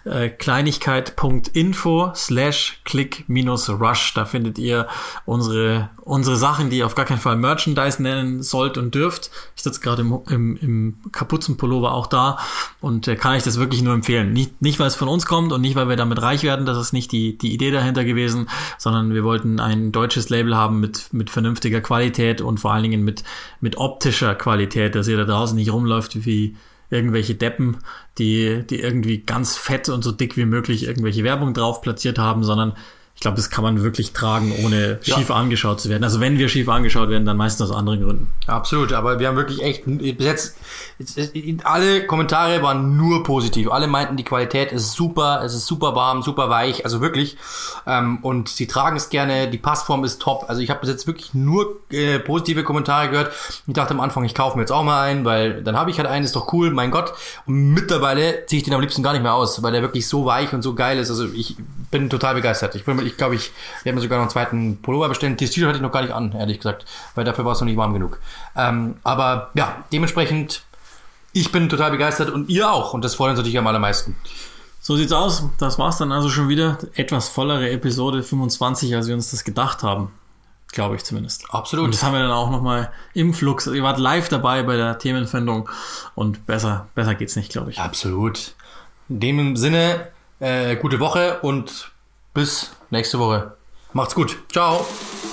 Kleinigkeit.info/click-rush, da findet ihr unsere Sachen, die ihr auf gar keinen Fall Merchandise nennen sollt und dürft. Ich sitze gerade im Kapuzenpullover auch da und kann ich das wirklich nur empfehlen. Nicht, weil es von uns kommt und nicht, weil wir damit reich werden, das ist nicht die Idee dahinter gewesen, sondern wir wollten ein deutsches Label haben mit vernünftiger Qualität und vor allen Dingen mit optischer Qualität, dass ihr da draußen nicht rumläuft wie irgendwelche Deppen, die irgendwie ganz fett und so dick wie möglich irgendwelche Werbung drauf platziert haben, sondern ich glaube, das kann man wirklich tragen, ohne schief angeschaut zu werden. Also wenn wir schief angeschaut werden, dann meistens aus anderen Gründen. Absolut, aber wir haben wirklich echt, bis jetzt alle Kommentare waren nur positiv. Alle meinten, die Qualität ist super, es ist super warm, super weich, also wirklich. Und sie tragen es gerne, die Passform ist top. Also ich habe bis jetzt wirklich nur positive Kommentare gehört. Ich dachte am Anfang, ich kaufe mir jetzt auch mal einen, weil dann habe ich halt einen, ist doch cool, mein Gott. Und mittlerweile ziehe ich den am liebsten gar nicht mehr aus, weil der wirklich so weich und so geil ist. Also ich bin total begeistert. Ich glaube, ich werde mir sogar noch einen zweiten Pullover bestellen. Das T-Shirt hatte ich noch gar nicht an, ehrlich gesagt, weil dafür war es noch nicht warm genug. Aber ja, dementsprechend, ich bin total begeistert und ihr auch. Und das freut uns natürlich am allermeisten. So sieht's aus. Das war's dann also schon wieder. Etwas vollere Episode 25, als wir uns das gedacht haben. Glaube ich zumindest. Absolut. Und das haben wir dann auch nochmal im Flux. Ihr wart live dabei bei der Themenfindung und besser geht's nicht, glaube ich. Absolut. In dem Sinne, gute Woche und bis nächste Woche. Macht's gut. Ciao.